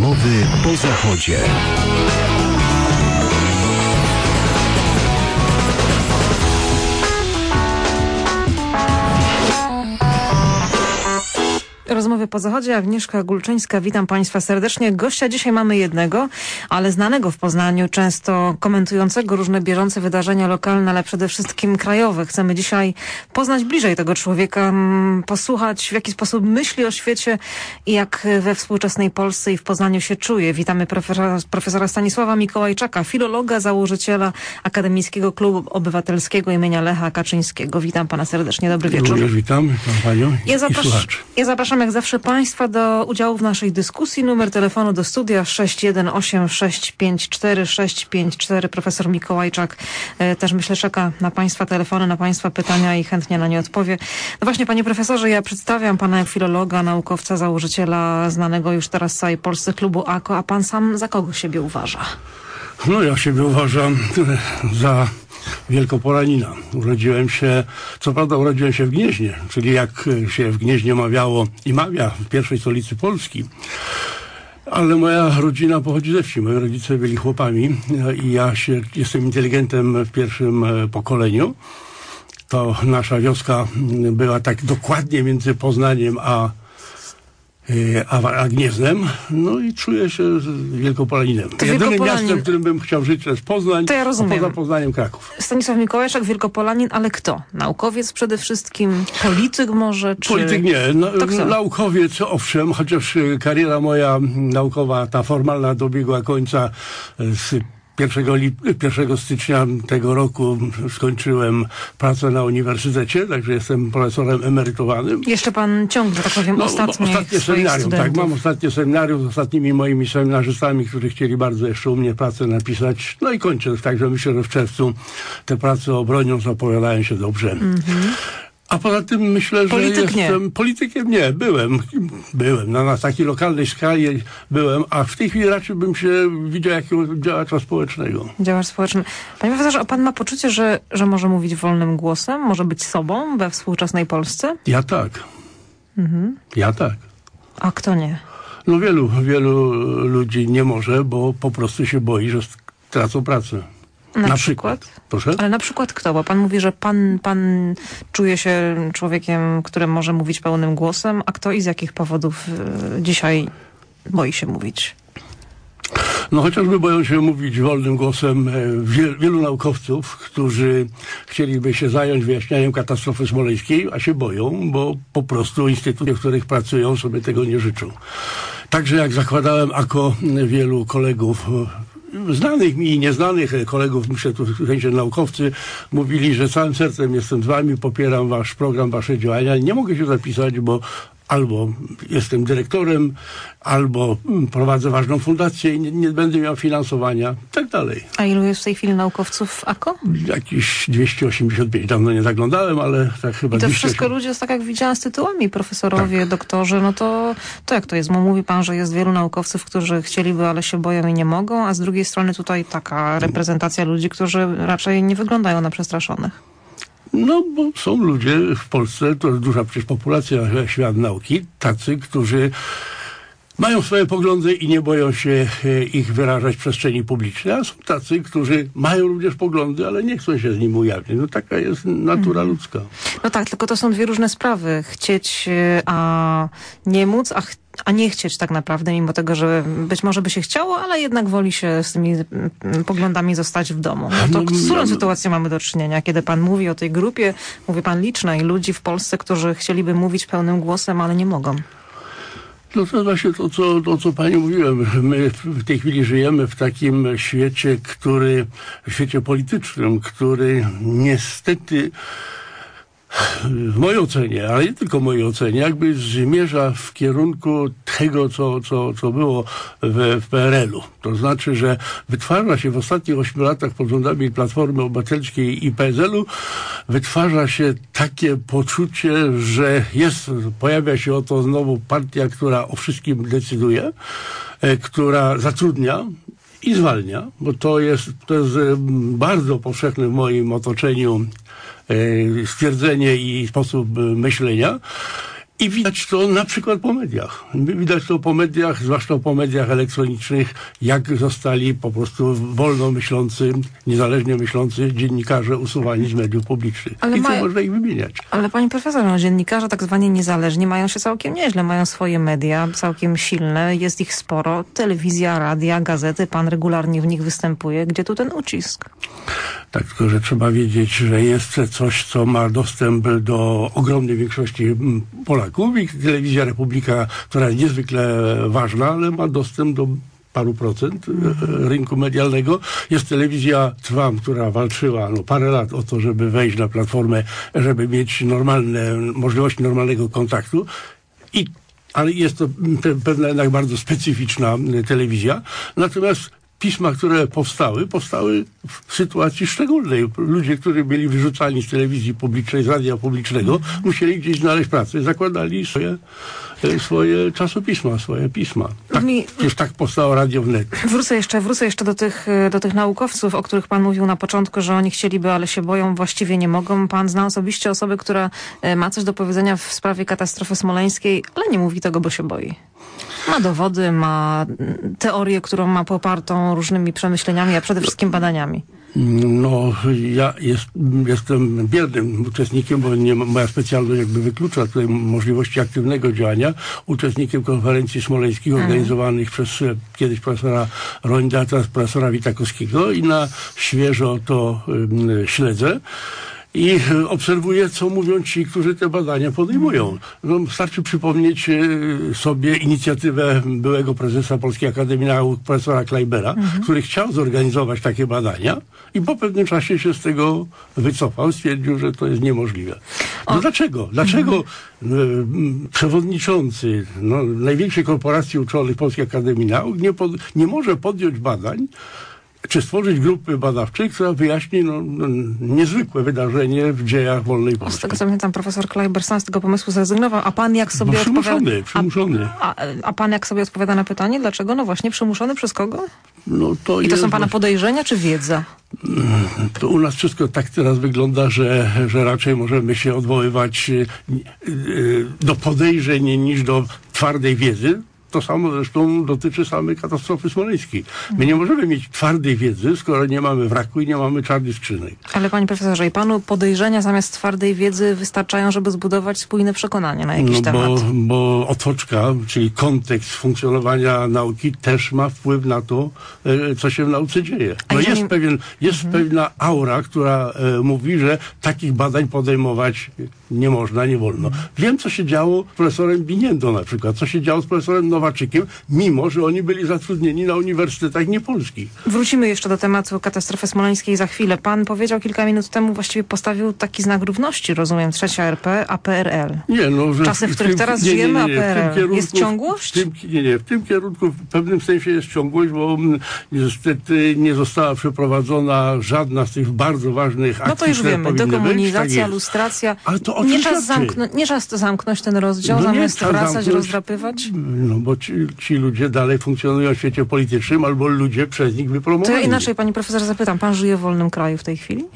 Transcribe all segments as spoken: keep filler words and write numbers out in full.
Rozmowy po Zachodzie. Rozmowy po Zachodzie. Agnieszka Gulczyńska, witam Państwa serdecznie. Gościa dzisiaj mamy jednego, ale znanego w Poznaniu, często komentującego różne bieżące wydarzenia lokalne, ale przede wszystkim krajowe. Chcemy dzisiaj poznać bliżej tego człowieka, posłuchać, w jaki sposób myśli o świecie i jak we współczesnej Polsce i w Poznaniu się czuje. Witamy profesora, profesora Stanisława Mikołajczaka, filologa, założyciela Akademickiego Klubu Obywatelskiego imienia Lecha Kaczyńskiego. Witam Pana serdecznie. Dobry wieczór. Również witam, witam Panią ja i zaprasz- słuchaczy. Ja zapraszam jak zawsze Państwa do udziału w naszej dyskusji. Numer telefonu do studia sześć jeden osiem sześć pięć cztery sześć pięć cztery. Profesor Mikołajczak e, też myślę czeka na Państwa telefony, na Państwa pytania i chętnie na nie odpowie. No właśnie, Panie Profesorze, ja przedstawiam Pana jak filologa, naukowca, założyciela znanego już teraz w całej Polsce klubu A K O, a Pan sam za kogo siebie uważa? No ja siebie uważam za Wielkopolanina. Urodziłem się, co prawda urodziłem się w Gnieźnie, czyli jak się w Gnieźnie mawiało i mawia w pierwszej stolicy Polski. Ale moja rodzina pochodzi ze wsi. Moi rodzice byli chłopami i ja się, jestem inteligentem w pierwszym pokoleniu. To nasza wioska była tak dokładnie między Poznaniem a A, a Gnieznem, no i czuję się Wielkopolaninem. To Jedynym Wielkopolanin... miastem, w którym bym chciał żyć, to jest Poznań, to ja rozumiem. a poza Poznaniem Kraków. Stanisław Mikołajczak, Wielkopolanin, ale kto? Naukowiec przede wszystkim? Polityk może? Czy... Polityk nie. No, to naukowiec owszem, chociaż kariera moja naukowa, ta formalna dobiegła końca z Pierwszego, lip- pierwszego stycznia tego roku skończyłem pracę na uniwersytecie, także jestem profesorem emerytowanym. Jeszcze pan ciągle, tak powiem, no, ostatnie ostatnie seminarium, tak, mam ostatnie seminarium z ostatnimi moimi seminarzystami, którzy chcieli bardzo jeszcze u mnie pracę napisać. No i kończę, także myślę, że w czerwcu te prace obronią, zapowiadają się dobrze. Mm-hmm. A poza tym myślę, Polityk że jestem... Nie. Politykiem nie, byłem. Byłem. Na, na takiej lokalnej skali byłem, a w tej chwili raczej bym się widział jako działacza społecznego. Działacz społeczny. Panie profesorze, a pan ma poczucie, że, że może mówić wolnym głosem? Może być sobą we współczesnej Polsce? Ja tak. Mhm. Ja tak. A kto nie? No wielu, wielu ludzi nie może, bo po prostu się boi, że stracą pracę. Na, na przykład? przykład. Proszę? Ale na przykład kto? Bo pan mówi, że pan, pan czuje się człowiekiem, który może mówić pełnym głosem, a kto i z jakich powodów y, dzisiaj boi się mówić? No chociażby boją się mówić wolnym głosem wiel, wielu naukowców, którzy chcieliby się zająć wyjaśnianiem katastrofy smoleńskiej, a się boją, bo po prostu instytucje, w których pracują, sobie tego nie życzą. Także jak zakładałem A K O, wielu kolegów, znanych mi i nieznanych kolegów, myślę tu w sensie naukowcy, mówili, że całym sercem jestem z wami, popieram wasz program, wasze działania. Nie mogę się zapisać, bo albo jestem dyrektorem, albo prowadzę ważną fundację i nie, nie będę miał finansowania, tak dalej. A ilu jest w tej chwili naukowców w A K O? Jakieś dwieście osiemdziesiąt pięć, dawno nie zaglądałem, ale tak chyba... I to dwieście wszystko ludzie, tak jak widziałam, z tytułami, profesorowie, tak. doktorzy, no to, to jak to jest? Bo mówi pan, że jest wielu naukowców, którzy chcieliby, ale się boją i nie mogą, a z drugiej strony tutaj taka reprezentacja ludzi, którzy raczej nie wyglądają na przestraszonych. No, bo są ludzie w Polsce, to jest duża przecież populacja, świat nauki, tacy, którzy mają swoje poglądy i nie boją się ich wyrażać w przestrzeni publicznej, a są tacy, którzy mają również poglądy, ale nie chcą się z nim ujawnić. No taka jest natura mm. ludzka. No tak, tylko to są dwie różne sprawy. Chcieć, a nie móc, a, ch- a nie chcieć tak naprawdę, mimo tego, że być może by się chciało, ale jednak woli się z tymi poglądami zostać w domu. No to z którą no, sytuacją mamy do czynienia? Kiedy pan mówi o tej grupie, mówi pan licznej ludzi w Polsce, którzy chcieliby mówić pełnym głosem, ale nie mogą. No to właśnie to, co, to, co pani mówiłem. My w tej chwili żyjemy w takim świecie, który, w świecie politycznym, który niestety w mojej ocenie, ale nie tylko w mojej ocenie, jakby zmierza w kierunku tego, co, co, co było w, w P R L u. To znaczy, że wytwarza się w ostatnich ośmiu latach pod rządami Platformy Obywatelskiej i P S L u, wytwarza się takie poczucie, że jest, pojawia się oto znowu partia, która o wszystkim decyduje, e, która zatrudnia i zwalnia, bo to jest, to jest bardzo powszechne w moim otoczeniu stwierdzenie i sposób myślenia. I widać to na przykład po mediach. Widać to po mediach, zwłaszcza po mediach elektronicznych, jak zostali po prostu wolno myślący, niezależnie myślący dziennikarze usuwani z mediów publicznych. Ale I co mają... można ich wymieniać. Ale pani profesor, no, dziennikarze tak zwani niezależni mają się całkiem nieźle, mają swoje media, całkiem silne, jest ich sporo. Telewizja, radia, gazety, pan regularnie w nich występuje. Gdzie tu ten ucisk? Tak, tylko że trzeba wiedzieć, że jest coś, co ma dostęp do ogromnej większości Polaków. I Telewizja Republika, która jest niezwykle ważna, ale ma dostęp do paru procent rynku medialnego. Jest telewizja Trwam, która walczyła no, parę lat o to, żeby wejść na platformę, żeby mieć normalne możliwości normalnego kontaktu. I ale jest to pewna jednak bardzo specyficzna telewizja. Natomiast pisma, które powstały, powstały w sytuacji szczególnej. Ludzie, którzy byli wyrzucani z telewizji publicznej, z radia publicznego, mm. musieli gdzieś znaleźć pracę. Zakładali swoje, swoje czasopisma, swoje pisma. Tak, Mi... Już tak powstało Radio Wnet. Wrócę jeszcze, wrócę jeszcze do tych, do tych naukowców, o których pan mówił na początku, że oni chcieliby, ale się boją, właściwie nie mogą. Pan zna osobiście osobę, która ma coś do powiedzenia w sprawie katastrofy smoleńskiej, ale nie mówi tego, bo się boi. Ma dowody, ma teorię, którą ma popartą różnymi przemyśleniami, a przede wszystkim badaniami. No, ja jest, jestem biernym uczestnikiem, bo nie, moja specjalność jakby wyklucza tutaj możliwości aktywnego działania. Uczestnikiem konferencji smoleńskich mhm. organizowanych przez kiedyś profesora Rońda, teraz profesora Witakowskiego i na świeżo to y, śledzę. I obserwuję, co mówią ci, którzy te badania podejmują. No, wystarczy przypomnieć sobie inicjatywę byłego prezesa Polskiej Akademii Nauk, profesora Kleibera, mhm. który chciał zorganizować takie badania i po pewnym czasie się z tego wycofał, stwierdził, że to jest niemożliwe. No dlaczego? Dlaczego mhm. przewodniczący no, największej korporacji uczonych Polskiej Akademii Nauk nie, pod, nie może podjąć badań, czy stworzyć grupy badawczej, która wyjaśni no, no, niezwykłe wydarzenie w dziejach wolnej Polski. Z tego co pamiętam, profesor Kleiber sam z tego pomysłu zrezygnował, a pan jak sobie no, przymuszony, odpowiada... przymuszony. A, a, a pan jak sobie odpowiada na pytanie, dlaczego? No właśnie, przymuszony przez kogo? No, to I to jest... są pana podejrzenia, czy wiedza? To u nas wszystko tak teraz wygląda, że, że raczej możemy się odwoływać do podejrzeń niż do twardej wiedzy. To samo zresztą dotyczy samej katastrofy smoleńskiej. My nie możemy mieć twardej wiedzy, skoro nie mamy wraku i nie mamy czarnych skrzynek. Ale panie profesorze, i panu podejrzenia zamiast twardej wiedzy wystarczają, żeby zbudować spójne przekonanie na jakiś no temat? Bo, bo otoczka, czyli kontekst funkcjonowania nauki też ma wpływ na to, co się w nauce dzieje. No jest, nie... pewien, jest mhm. pewna aura, która e, mówi, że takich badań podejmować nie można, nie wolno. Mhm. Wiem, co się działo z profesorem Biniendo na przykład, co się działo z profesorem Nowaczykiem, mimo że oni byli zatrudnieni na uniwersytetach niepolskich. Wrócimy jeszcze do tematu katastrofy smoleńskiej za chwilę. Pan powiedział kilka minut temu, właściwie postawił taki znak równości, rozumiem, trzecia R P, a P R L. Nie, no, że czasy, w, w których tym, teraz nie, żyjemy, nie, nie, a P R L. Kierunku, jest ciągłość? W tym, nie, nie, w tym kierunku w pewnym sensie jest ciągłość, bo niestety nie została przeprowadzona żadna z tych bardzo ważnych akcji, no to już wiemy, dekomunizacja, tak lustracja. Ale to nie, czas zamknąć, nie czas zamknąć ten rozdział, no zamiast wracać, zamknąć, rozdrapywać? No bo ci, ci ludzie dalej funkcjonują w świecie politycznym, albo ludzie przez nich wypromowani. To ja inaczej, pani profesor, zapytam. Pan żyje w wolnym kraju w tej chwili?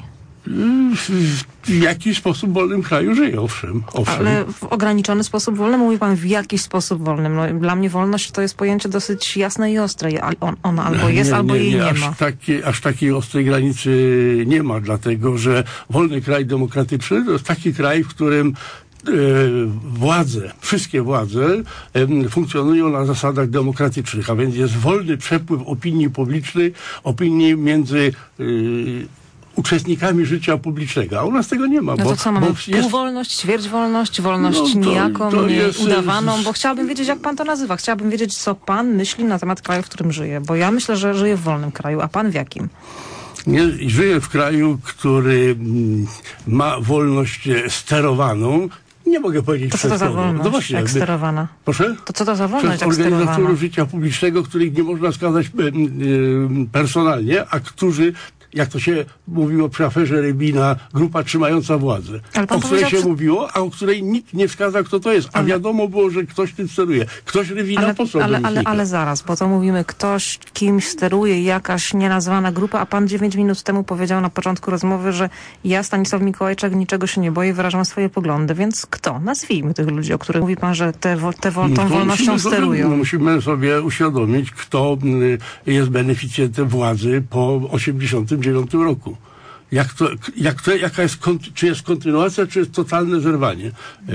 W jakiś sposób w wolnym kraju żyje, owszem, owszem. Ale w ograniczony sposób wolny? Mówi pan w jakiś sposób wolnym. No, dla mnie wolność to jest pojęcie dosyć jasne i ostre. On, ona albo jest, nie, albo nie, jej nie, nie aż ma. Takie, aż takiej ostrej granicy nie ma, dlatego że wolny kraj demokratyczny to jest taki kraj, w którym władze, wszystkie władze funkcjonują na zasadach demokratycznych, a więc jest wolny przepływ opinii publicznej, opinii między y, uczestnikami życia publicznego, a u nas tego nie ma. No to bo, co mamy? bo jest... Półwolność, ćwierćwolność, wolność no to, nijaką, to jest... udawaną, bo chciałabym wiedzieć, jak pan to nazywa. Chciałabym wiedzieć, co pan myśli na temat kraju, w którym żyje, bo ja myślę, że żyję w wolnym kraju, a pan w jakim? Nie, żyję w kraju, który ma wolność sterowaną. Nie mogę powiedzieć to co to za wolność no właśnie, jak sterowana? Proszę? To co to za wolność jak sterowana? Organizatorów życia publicznego, których nie można skazać personalnie, a którzy jak to się mówiło przy aferze Rybina, grupa trzymająca władzę, o której się przy... mówiło, a o której nikt nie wskazał, kto to jest. A ale... wiadomo było, że ktoś tym steruje. Ktoś Rybina ale, posłał ale, do ale, ale zaraz, bo to mówimy, ktoś kimś steruje, jakaś nienazwana grupa, a pan dziewięć minut temu powiedział na początku rozmowy, że ja, Stanisław Mikołajczak, niczego się nie boję, wyrażam swoje poglądy. Więc kto? Nazwijmy tych ludzi, o których mówi pan, że te, te, tą no wolnością musimy sterują. Sobie, musimy sobie uświadomić, kto jest beneficjentem władzy po osiemdziesiątym dziewiątym roku. Jak to, jak to, jaka jest, czy jest kontynuacja, czy jest totalne zerwanie? Yy,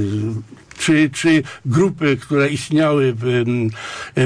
czy, czy grupy, które istniały w yy, yy,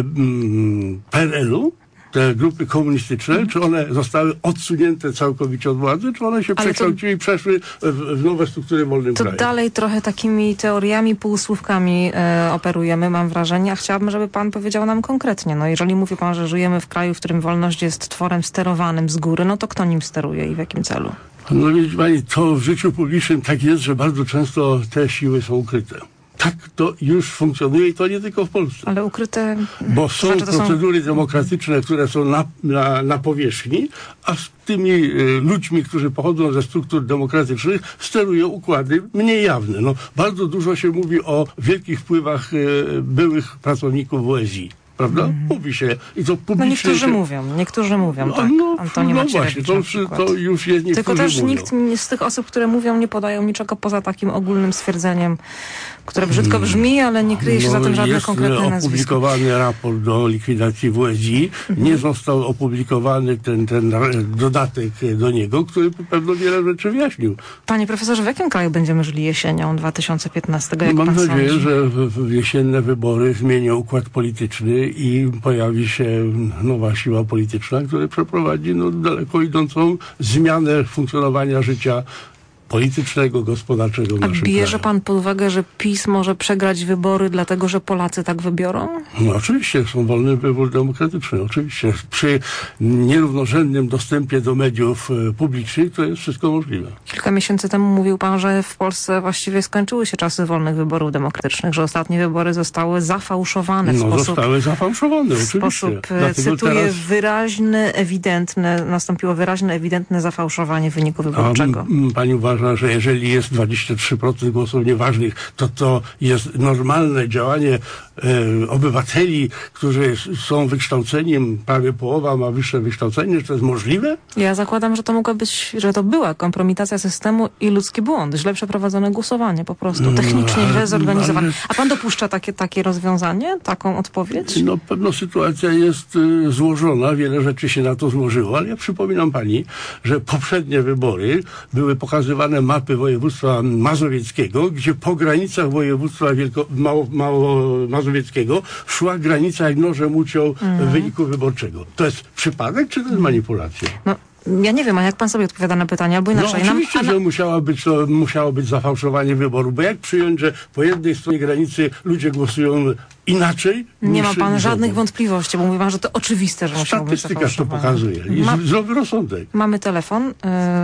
P R L-u, te grupy komunistyczne, hmm. czy one zostały odsunięte całkowicie od władzy, czy one się ale przekształciły to, i przeszły w, w nowe struktury w wolnym to kraju? Dalej trochę takimi teoriami, półsłówkami e, operujemy, mam wrażenie. A chciałabym, żeby pan powiedział nam konkretnie. No, jeżeli mówi pan, że żyjemy w kraju, w którym wolność jest tworem sterowanym z góry, no to kto nim steruje i w jakim celu? No widzi pani, to w życiu publicznym tak jest, że bardzo często te siły są ukryte. Tak to już funkcjonuje i to nie tylko w Polsce. Ale ukryte... Bo są znaczy, procedury są... demokratyczne, które są na, na, na powierzchni, a z tymi y, ludźmi, którzy pochodzą ze struktur demokratycznych, sterują układy mniej jawne. No, bardzo dużo się mówi o wielkich wpływach y, byłych pracowników W S I. Prawda? Mm. Mówi się i to publicznie. No niektórzy się... mówią, niektórzy mówią, tak. No, Antoni no właśnie, to, to już jest niektórzy Tylko też mówią. nikt z tych osób, które mówią, nie podają niczego poza takim ogólnym stwierdzeniem, które brzydko brzmi, ale nie kryje się no, za tym żadne konkretne nazwisko. Jest opublikowany raport do likwidacji W S I. Mhm. Nie został opublikowany ten, ten dodatek do niego, który pewno wiele rzeczy wyjaśnił. Panie profesorze, w jakim kraju będziemy żyli jesienią dwa tysiące piętnastego? Jak Mam pan nadzieję, sądzi? że w, w jesienne wybory zmienią układ polityczny i pojawi się nowa siła polityczna, która przeprowadzi no, daleko idącą zmianę funkcjonowania życia politycznego, gospodarczego w A naszym bierze kraju. pan pod uwagę, że PiS może przegrać wybory, dlatego że Polacy tak wybiorą? No oczywiście, są wolny wybór demokratyczny. Oczywiście. Przy nierównorzędnym dostępie do mediów e, publicznych to jest wszystko możliwe. Kilka miesięcy temu mówił pan, że w Polsce właściwie skończyły się czasy wolnych wyborów demokratycznych, że ostatnie wybory zostały zafałszowane w no, sposób... zostały zafałszowane, w oczywiście. sposób, Dlatego cytuję, teraz... wyraźny, ewidentny, nastąpiło wyraźne, ewidentne zafałszowanie wyniku wyborczego. A, pani uważa, że jeżeli jest dwadzieścia trzy procent głosów nieważnych, to to jest normalne działanie e, obywateli, którzy są wykształceniem, prawie połowa ma wyższe wykształcenie, że to jest możliwe? Ja zakładam, że to mogła być, że to była kompromitacja systemu i ludzki błąd, źle przeprowadzone głosowanie po prostu, technicznie no, źle zorganizowane. A pan dopuszcza takie, takie rozwiązanie, taką odpowiedź? No pewno sytuacja jest y, złożona, wiele rzeczy się na to złożyło, ale ja przypominam pani, że poprzednie wybory były pokazywane mapy województwa mazowieckiego, gdzie po granicach województwa Wielko, Mało, Mało Mazowieckiego szła granica jak nożem uciął mm. wyniku wyborczego. To jest przypadek, czy to jest manipulacja? No. Ja nie wiem, a jak pan sobie odpowiada na pytanie, albo inaczej. No oczywiście, Nam, a... że musiała być, to, musiało być zafałszowanie wyboru, bo jak przyjąć, że po jednej stronie granicy ludzie głosują inaczej? Nie niż, ma pan niż żadnych obok. wątpliwości, bo mówi pan, że to oczywiste, że musiało być zafałszowane. Statystyka to pokazuje. I ma... zdrowy rozsądek. Mamy telefon. Yy,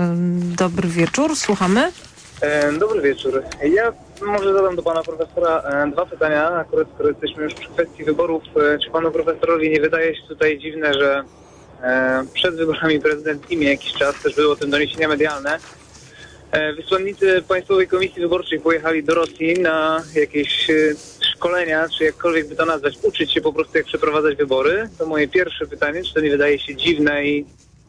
dobry wieczór, słuchamy. E, dobry wieczór. Ja może zadam do pana profesora e, dwa pytania, akurat skoro jesteśmy już przy kwestii wyborów. E, czy panu profesorowi nie wydaje się tutaj dziwne, że e, przed wyborami prezydenckimi jakiś czas też były o tym doniesienia medialne. E, wysłannicy Państwowej Komisji Wyborczej pojechali do Rosji na jakieś e, szkolenia, czy jakkolwiek by to nazwać, uczyć się po prostu jak przeprowadzać wybory. To moje pierwsze pytanie, czy to nie wydaje się dziwne i...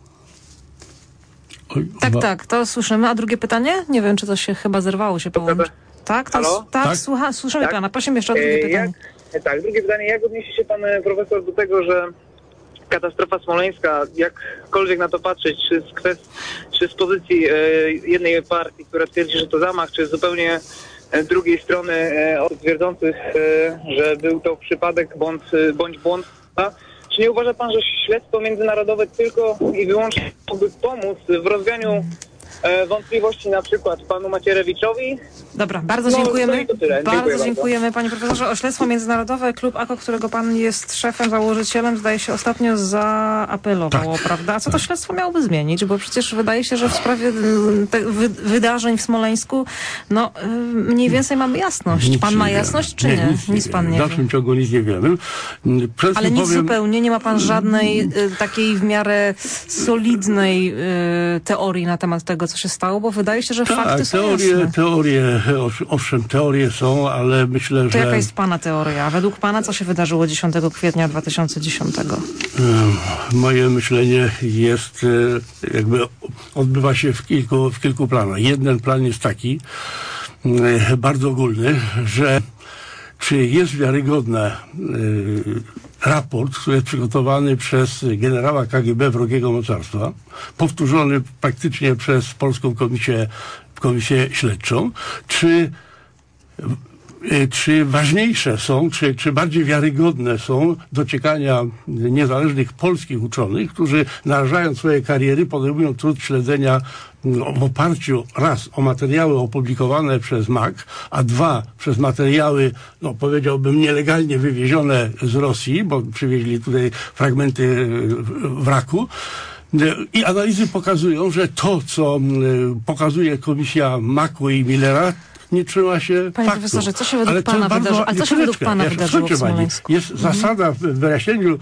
Oj, tak, tak, to słyszymy. A drugie pytanie? Nie wiem, czy to się chyba zerwało się połączyć. Tak, to, Halo? tak, tak? Słucha, słyszymy tak? pana. Prosimy jeszcze o drugie e, pytanie. Jak, tak, drugie pytanie. Jak odniesie się pan profesor do tego, że katastrofa smoleńska, jakkolwiek na to patrzeć, czy z, kwest- czy z pozycji e, jednej partii, która twierdzi, że to zamach, czy z zupełnie e, drugiej strony e, osób twierdzących, e, że był to przypadek bądź, bądź błąd, a? Czy nie uważa pan, że śledztwo międzynarodowe tylko i wyłącznie mógłby pomóc w rozwianiu E, wątpliwości na przykład panu Macierewiczowi? Dobra, bardzo No, dziękujemy. no i to tyle. Bardzo Dziękuję dziękujemy, panie profesorze. O śledztwo międzynarodowe klub A K O, którego pan jest szefem, założycielem, zdaje się ostatnio zaapelowało, Tak. prawda? A co to śledztwo miałoby zmienić? Bo przecież wydaje się, że w sprawie te, wy, wydarzeń w Smoleńsku, no mniej więcej mamy jasność. Nic pan ma nie jasność, wiemy. czy nie? nie Nic, nic pan nie nie W wie. dalszym ciągu nic nie wiemy. Przed Ale tym nic powiem, zupełnie, nie ma pan żadnej y, takiej w miarę solidnej y, teorii na temat tego, co się stało, bo wydaje się, że tak, fakty są teorie, jasne. teorie, owszem, teorie są, ale myślę, To że jaka jest pana teoria? Według pana co się wydarzyło dziesiątego kwietnia dwa tysiące dziesiątego? moje myślenie jest, e, jakby odbywa się w kilku, w kilku planach. Jeden plan jest taki, e, bardzo ogólny, że czy jest wiarygodny e, raport, który jest przygotowany przez generała K G B wrogiego mocarstwa, powtórzony praktycznie przez Polską Komisję, Komisję Śledczą, czy czy ważniejsze są, czy, czy bardziej wiarygodne są dociekania niezależnych polskich uczonych, którzy narażając swoje kariery podejmują trud śledzenia w oparciu raz o materiały opublikowane przez M A K, a dwa przez materiały, no powiedziałbym, nielegalnie wywiezione z Rosji, bo przywieźli tutaj fragmenty wraku. I analizy pokazują, że to, co pokazuje komisja Maku i Millera, nie trzyma się Panie faktu. profesorze, co się według Ale to pana jest bardzo- wydarzy- a co się według pana ja wydarzyło w skończę, pani. Smoleńsku? Jest Mhm. zasada w wyjaśnieniu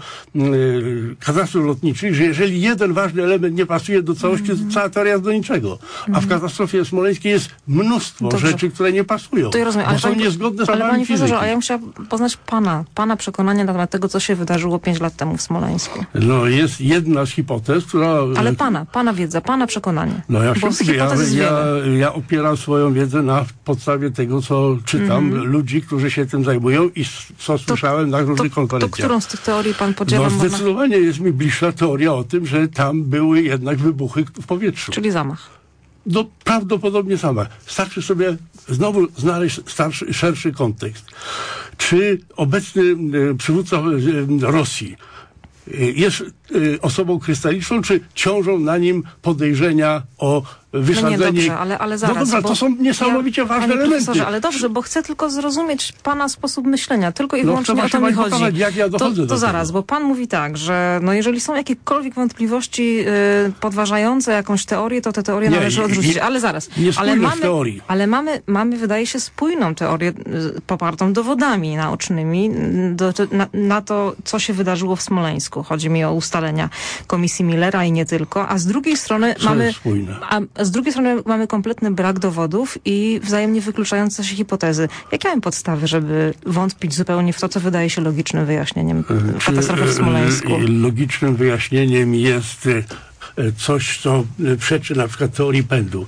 y, katastrof lotniczych, że jeżeli jeden ważny element nie pasuje do całości, Mhm. to cała teoria jest do niczego. A w katastrofie smoleńskiej jest mnóstwo Dobrze. rzeczy, które nie pasują. To ja rozumiem, bo ale są panie- niezgodne z Ale prawami panie profesorze, fizyki. a ja bym chciała poznać pana, pana przekonanie na temat tego, co się wydarzyło pięć lat temu w Smoleńsku. No, jest jedna z hipotez, która... Ale pana, pana wiedza, pana przekonanie. No ja, Bo z się, ja, hipotez jest ja, wiele. ja opieram swoją wiedzę na podstawie tego, co czytam, Mhm. ludzi, którzy się tym zajmują i s- co słyszałem na To, różnych to konferencjach. którą z tych teorii pan podziela? No Można... zdecydowanie jest mi bliższa teoria o tym, że tam były jednak wybuchy w powietrzu. Czyli zamach. No prawdopodobnie sama. Starczy sobie znowu znaleźć starszy, szerszy kontekst. Czy obecny e, przywódca e, Rosji e, jest e, osobą krystaliczną, czy ciążą na nim podejrzenia o No wysadzenie... nie, dobrze, ale, ale zaraz. No dobra, bo to są niesamowicie ja, ważne panie elementy. profesorze, ale dobrze, bo chcę tylko zrozumieć pana sposób myślenia. Tylko i No, wyłącznie to o to mi właśnie chodzi. pokazać, jak ja dochodzę to do to zaraz, tego. bo pan mówi tak, że no jeżeli są jakiekolwiek wątpliwości y, podważające jakąś teorię, to te teorie Nie, należy nie, odrzucić. nie- ale zaraz. Ale niespójność mamy, teorii. ale mamy, mamy, wydaje się, spójną teorię y, popartą dowodami naocznymi y, do, na, na to, co się wydarzyło w Smoleńsku. Chodzi mi o ustalenia Komisji Millera i nie tylko. A z drugiej strony Co mamy... jest spójne? A z drugiej strony mamy kompletny brak dowodów i wzajemnie wykluczające się hipotezy. Jakie mamy podstawy, żeby wątpić zupełnie w to, co wydaje się logicznym wyjaśnieniem katastrofy w Smoleńsku? e, Logicznym wyjaśnieniem jest e, coś, co e, przeczy na przykład teorii pędu,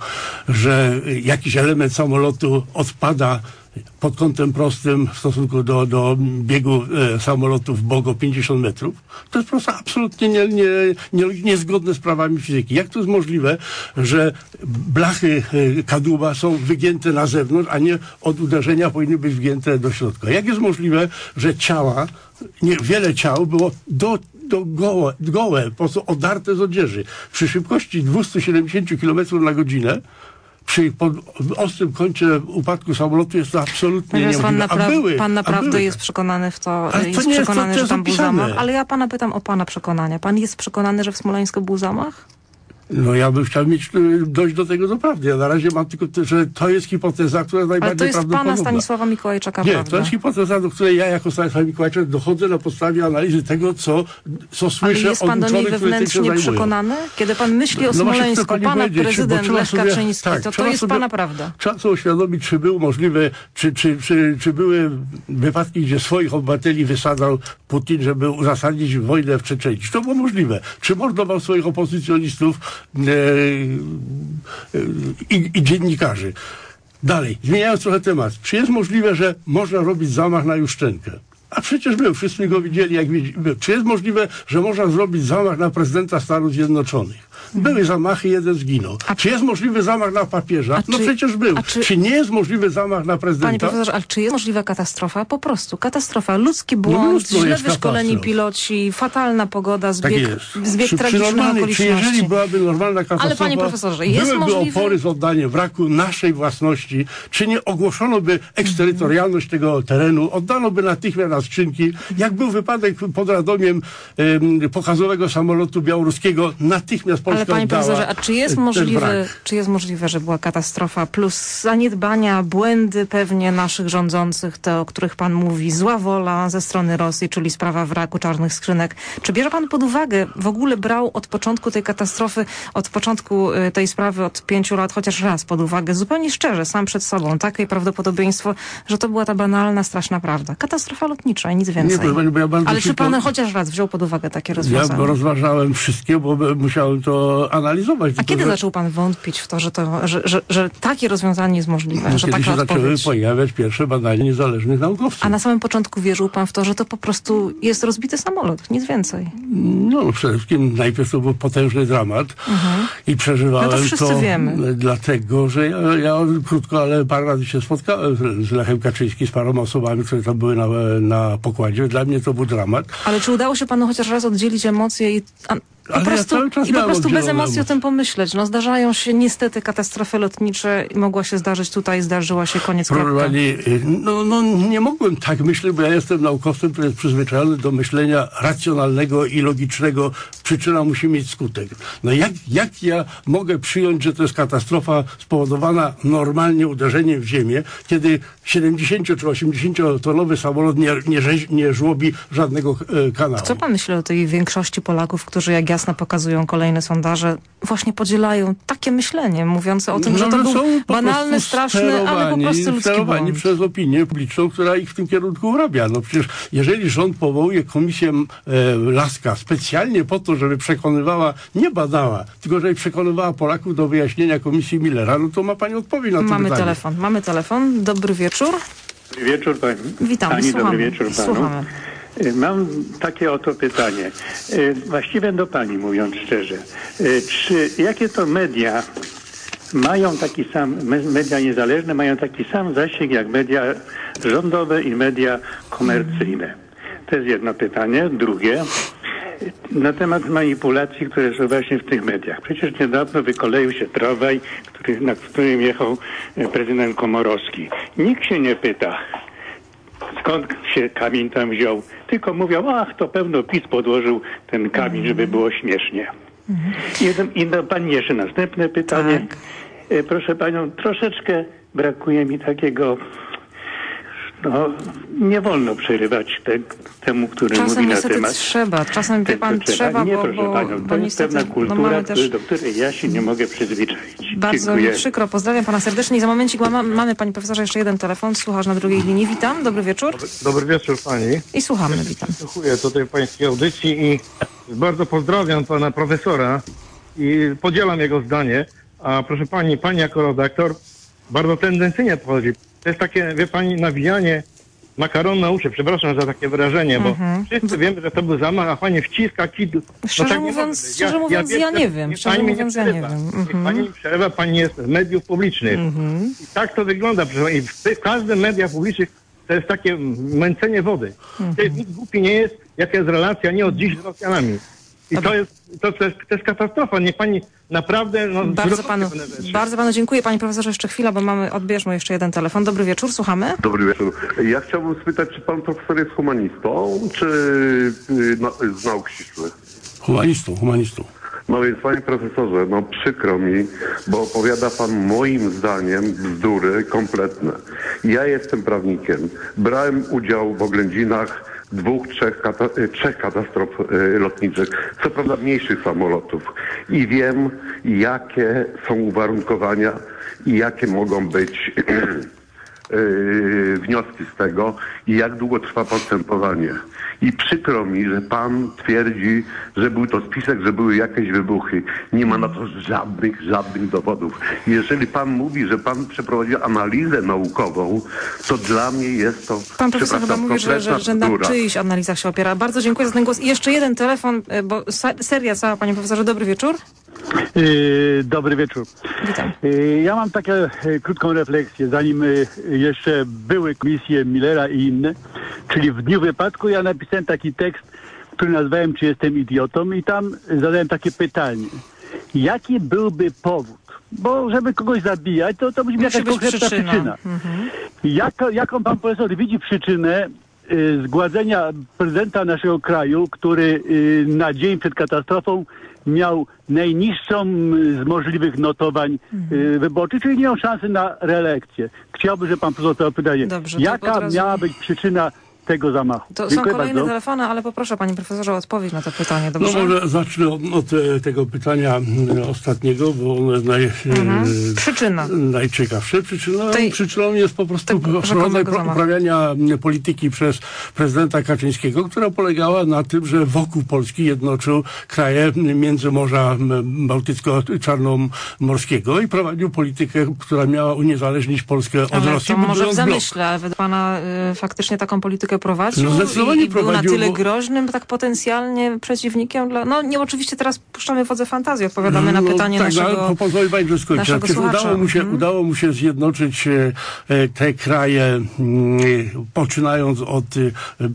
że jakiś element samolotu odpada pod kątem prostym w stosunku do, do biegu e, samolotu w bok o pięćdziesiąt metrów. To jest po prostu absolutnie nie, nie, nie, niezgodne z prawami fizyki. Jak to jest możliwe, że blachy e, kadłuba są wygięte na zewnątrz, a nie od uderzenia powinny być wgięte do środka? Jak jest możliwe, że ciała, nie, wiele ciał było do do gołe, gołe, po prostu odarte z odzieży. Przy szybkości dwieście siedemdziesiąt kilometrów na godzinę przy pod ostrym końcu upadku samolotu jest to absolutnie Natomiast pan, niemożliwe. napra- A były, pan a naprawdę były. jest przekonany w to, Ale to jest nie jest to, przekonany, co że jest tam był opisane. zamach, ale ja pana pytam o pana przekonania. Pan jest przekonany, że w Smoleńsku był zamach? No ja bym chciał mieć, y, dojść do tego doprawdy. Ja na razie mam tylko, to, że to jest hipoteza, która jest najbardziej Ale to jest pana prawdopodobna. Stanisława Mikołajczaka, Nie, prawda? to jest hipoteza, do której ja jako Stanisław Mikołajczak dochodzę na podstawie analizy tego, co, co Ale słyszę jest od pan do niej uczonych, którzy tym się wewnętrznie zajmują. przekonany? Kiedy pan myśli o No właśnie chcę Smoleńsku, pani pana powiedzieć, bo prezydent trzeba Lech sobie- Kaczyński, tak, to to trzeba jest sobie- pana prawda. Trzeba sobie uświadomić, czy było możliwe, czy, czy, czy, czy były wypadki, gdzie swoich obywateli wysadzał Putin, żeby uzasadnić wojnę w Czeczenii. Czy to było możliwe? Czy mordował swoich opozycjonistów e, e, i, i dziennikarzy? Dalej, zmieniając trochę temat. Czy jest możliwe, że można robić zamach na Juszczenkę? A przecież był, wszyscy go widzieli, jak był. Czy jest możliwe, że można zrobić zamach na prezydenta Stanów Zjednoczonych? Były zamachy, jeden zginął. A czy jest możliwy zamach na papieża? No czy, przecież był. Czy, czy nie jest możliwy zamach na prezydenta? Panie profesorze, ale czy jest możliwa katastrofa? Po prostu katastrofa. Ludzki błąd, no źle wyszkoleni katastrof. piloci, fatalna pogoda, zbieg, tak zbieg przy, tragicznych przy okoliczności. Czy jeżeli byłaby normalna katastrofa, ale panie profesorze, jest byłyby możliwy... opory z oddaniem wraku naszej własności, czy nie ogłoszono by eksterytorialność mm. tego terenu, oddano by natychmiast na skrzynki. Jak był wypadek pod Radomiem um, pokazowego samolotu białoruskiego, natychmiast Polska Ale panie oddała profesorze, a czy jest możliwe, czy jest możliwe, że była katastrofa plus zaniedbania, błędy pewnie naszych rządzących, te, o których pan mówi, zła wola ze strony Rosji, czyli sprawa wraku czarnych skrzynek. Czy bierze pan pod uwagę, w ogóle brał od początku tej katastrofy, od początku tej sprawy, od pięciu lat chociaż raz pod uwagę, zupełnie szczerze, sam przed sobą, takie prawdopodobieństwo, że to była ta banalna, straszna prawda. Katastrofa lotnicza i nic więcej. Nie, bo ja bardzo Ale czy szybko... pan chociaż raz wziął pod uwagę takie rozwiązania? Ja rozważałem wszystkie, bo musiałem to analizować. A kiedy że... zaczął pan wątpić w to, że, to, że, że, że takie rozwiązanie jest możliwe? No, że kiedy taka się odpowiedź... zaczęły pojawiać pierwsze badania niezależnych naukowców. A na samym początku wierzył pan w to, że to po prostu jest rozbity samolot, nic więcej? No przede wszystkim najpierw to był potężny dramat mhm. i przeżywałem no to, wszyscy to wiemy. dlatego, że ja, ja krótko, ale parę razy się spotkałem z Lechem Kaczyńskim, z paroma osobami, które tam były na, na pokładzie. Dla mnie to był dramat. Ale czy udało się panu chociaż raz oddzielić emocje i... A... Po Ale prostu, ja I po prostu bez emocji o tym pomyśleć. No, zdarzają się niestety katastrofy lotnicze. Mogła się zdarzyć tutaj, zdarzyła się, koniec kropka. Pani, no, no nie mogłem tak myśleć, bo ja jestem naukowcem, który jest przyzwyczajony do myślenia racjonalnego i logicznego. Przyczyna musi mieć skutek. No jak, jak ja mogę przyjąć, że to jest katastrofa spowodowana normalnie uderzeniem w ziemię, kiedy siedemdziesięcio czy osiemdziesięciotonowy samolot nie, nie, nie żłobi żadnego e, kanału. Co pan myśli o tej większości Polaków, którzy jak jasno pokazują kolejne sondaże, właśnie podzielają takie myślenie, mówiące o tym, no, że to był banalny, straszny, ale po prostu ludzki błąd. Przez opinię publiczną, która ich w tym kierunku urabia. No przecież jeżeli rząd powołuje komisję e, Laska specjalnie po to, żeby przekonywała, nie badała, tylko żeby przekonywała Polaków do wyjaśnienia komisji Millera, no to ma pani odpowiedź na to Mamy pytanie. telefon, mamy telefon. Dobry wieczór. Dobry wieczór pani. Witam, pani, słuchamy. Dobry wieczór panu. Słuchamy. Mam takie oto pytanie, właściwie do pani, mówiąc szczerze. Czy jakie to media mają taki sam, media niezależne mają taki sam zasięg jak media rządowe i media komercyjne? To jest jedno pytanie. Drugie, na temat manipulacji, które są właśnie w tych mediach. Przecież niedawno wykoleił się tramwaj, który, na którym jechał prezydent Komorowski. Nikt się nie pyta, skąd się kamień tam wziął. Tylko mówią, ach, to pewno PiS podłożył ten kamień, żeby było śmiesznie. Mhm. I, I do pani jeszcze następne pytanie. Tak. E, proszę panią, troszeczkę brakuje mi takiego... No, nie wolno przerywać te, temu, który czasem mówi na temat. Czasem trzeba, czasem wie pan trzeba, trzeba nie, bo, proszę bo, panią, bo to jest niestety, pewna kultura, no też... do której ja się nie mogę przyzwyczaić. Bardzo Dziękuję. mi przykro, pozdrawiam pana serdecznie i za momencik ma, mamy, panie profesorze, jeszcze jeden telefon, słuchasz na drugiej linii. Witam, dobry wieczór. Dobry, dobry wieczór pani. I słuchamy, witam. Dziękuję tutaj pańskiej audycji i bardzo pozdrawiam pana profesora i podzielam jego zdanie. A proszę pani, pani jako redaktor bardzo tendencyjnie podchodzi. To jest takie, wie pani, nawijanie makaron na uszy, przepraszam za takie wyrażenie, bo mm-hmm. wszyscy wiemy, że to był zamach, a pani wciska kid. Szczerze no tak mówiąc, nie szczerze ja, mówiąc, ja, ja nie wiem. Nie, szczerze mówiąc, ja nie wiem. Mm-hmm. Pani mi przerywa, pani jest z mediów publicznych. Mm-hmm. I tak to wygląda, proszę pani. I w, w każdym mediach publicznych to jest takie męcenie wody. Mm-hmm. To jest, nic głupi nie jest, jaka jest relacja, nie od dziś z Rosjanami. I to jest, to, to, jest, to jest katastrofa. Niech pani naprawdę... No, bardzo, panu, bardzo panu dziękuję. Panie profesorze, jeszcze chwila, bo mamy, odbierzmy jeszcze jeden telefon. Dobry wieczór, słuchamy. Dobry wieczór. Ja chciałbym spytać, czy pan profesor jest humanistą, czy no, z nauk ścisłych? Humanistą, humanistą. No więc panie profesorze, no przykro mi, bo opowiada pan moim zdaniem bzdury kompletne. Ja jestem prawnikiem. Brałem udział w oględzinach dwóch, trzech, kata trzech katastrof y, lotniczych, co prawda mniejszych samolotów. I wiem, jakie są uwarunkowania i jakie mogą być yy, wnioski z tego i jak długo trwa postępowanie. I przykro mi, że pan twierdzi, że był to spisek, że były jakieś wybuchy. Nie ma na to żadnych, żadnych dowodów. Jeżeli pan mówi, że pan przeprowadził analizę naukową, to dla mnie jest to, Pan profesor chyba mówi, że, że, że na czyichś analizach się opiera. Bardzo dziękuję za ten głos. I jeszcze jeden telefon, bo seria cała, panie profesorze. Dobry wieczór. Yy, dobry wieczór. Witam. Yy, ja mam taką yy, krótką refleksję, zanim yy, jeszcze były komisje Millera i inne, czyli w dniu wypadku ja napisałem taki tekst, który nazwałem Czy jestem idiotą i tam zadałem takie pytanie. Jaki byłby powód? Bo żeby kogoś zabijać, to, to musi być jakaś konkretna przyczyna. przyczyna. Mhm. Jak, jaką pan profesor widzi przyczynę y, zgładzenia prezydenta naszego kraju, który y, na dzień przed katastrofą miał najniższą z możliwych notowań y, wyborczych, czyli nie miał szansy na reelekcję. Chciałbym, żeby pan profesor zadał pytanie. Dobrze, jaka razu... miała być przyczyna tego zamachu? To Dziękuję są kolejne bardzo. telefony, ale poproszę panie profesorze o odpowiedź na to pytanie. Dobrze? Dobrze? No może zacznę od, od tego pytania ostatniego, bo ono jest naj, mhm. Przyczyna. najciekawsze. Przyczyną, Tej... przyczyną jest po prostu rodzaj uprawiania polityki przez prezydenta Kaczyńskiego, która polegała na tym, że wokół Polski jednoczył kraje Międzymorza Bałtycko-Czarnomorskiego i prowadził politykę, która miała uniezależnić Polskę od ale Rosji. To może w zamyśle, ale według pana y, faktycznie taką politykę prowadził no zdecydowanie i, i był prowadził, na tyle bo... groźnym, tak potencjalnie przeciwnikiem dla... No nie, oczywiście teraz puszczamy wodze fantazji, odpowiadamy na no, pytanie tak, naszego no, pozwoli pani, że skończę. Udało mu się, hmm. udało mu się zjednoczyć e, te kraje, e, poczynając od e,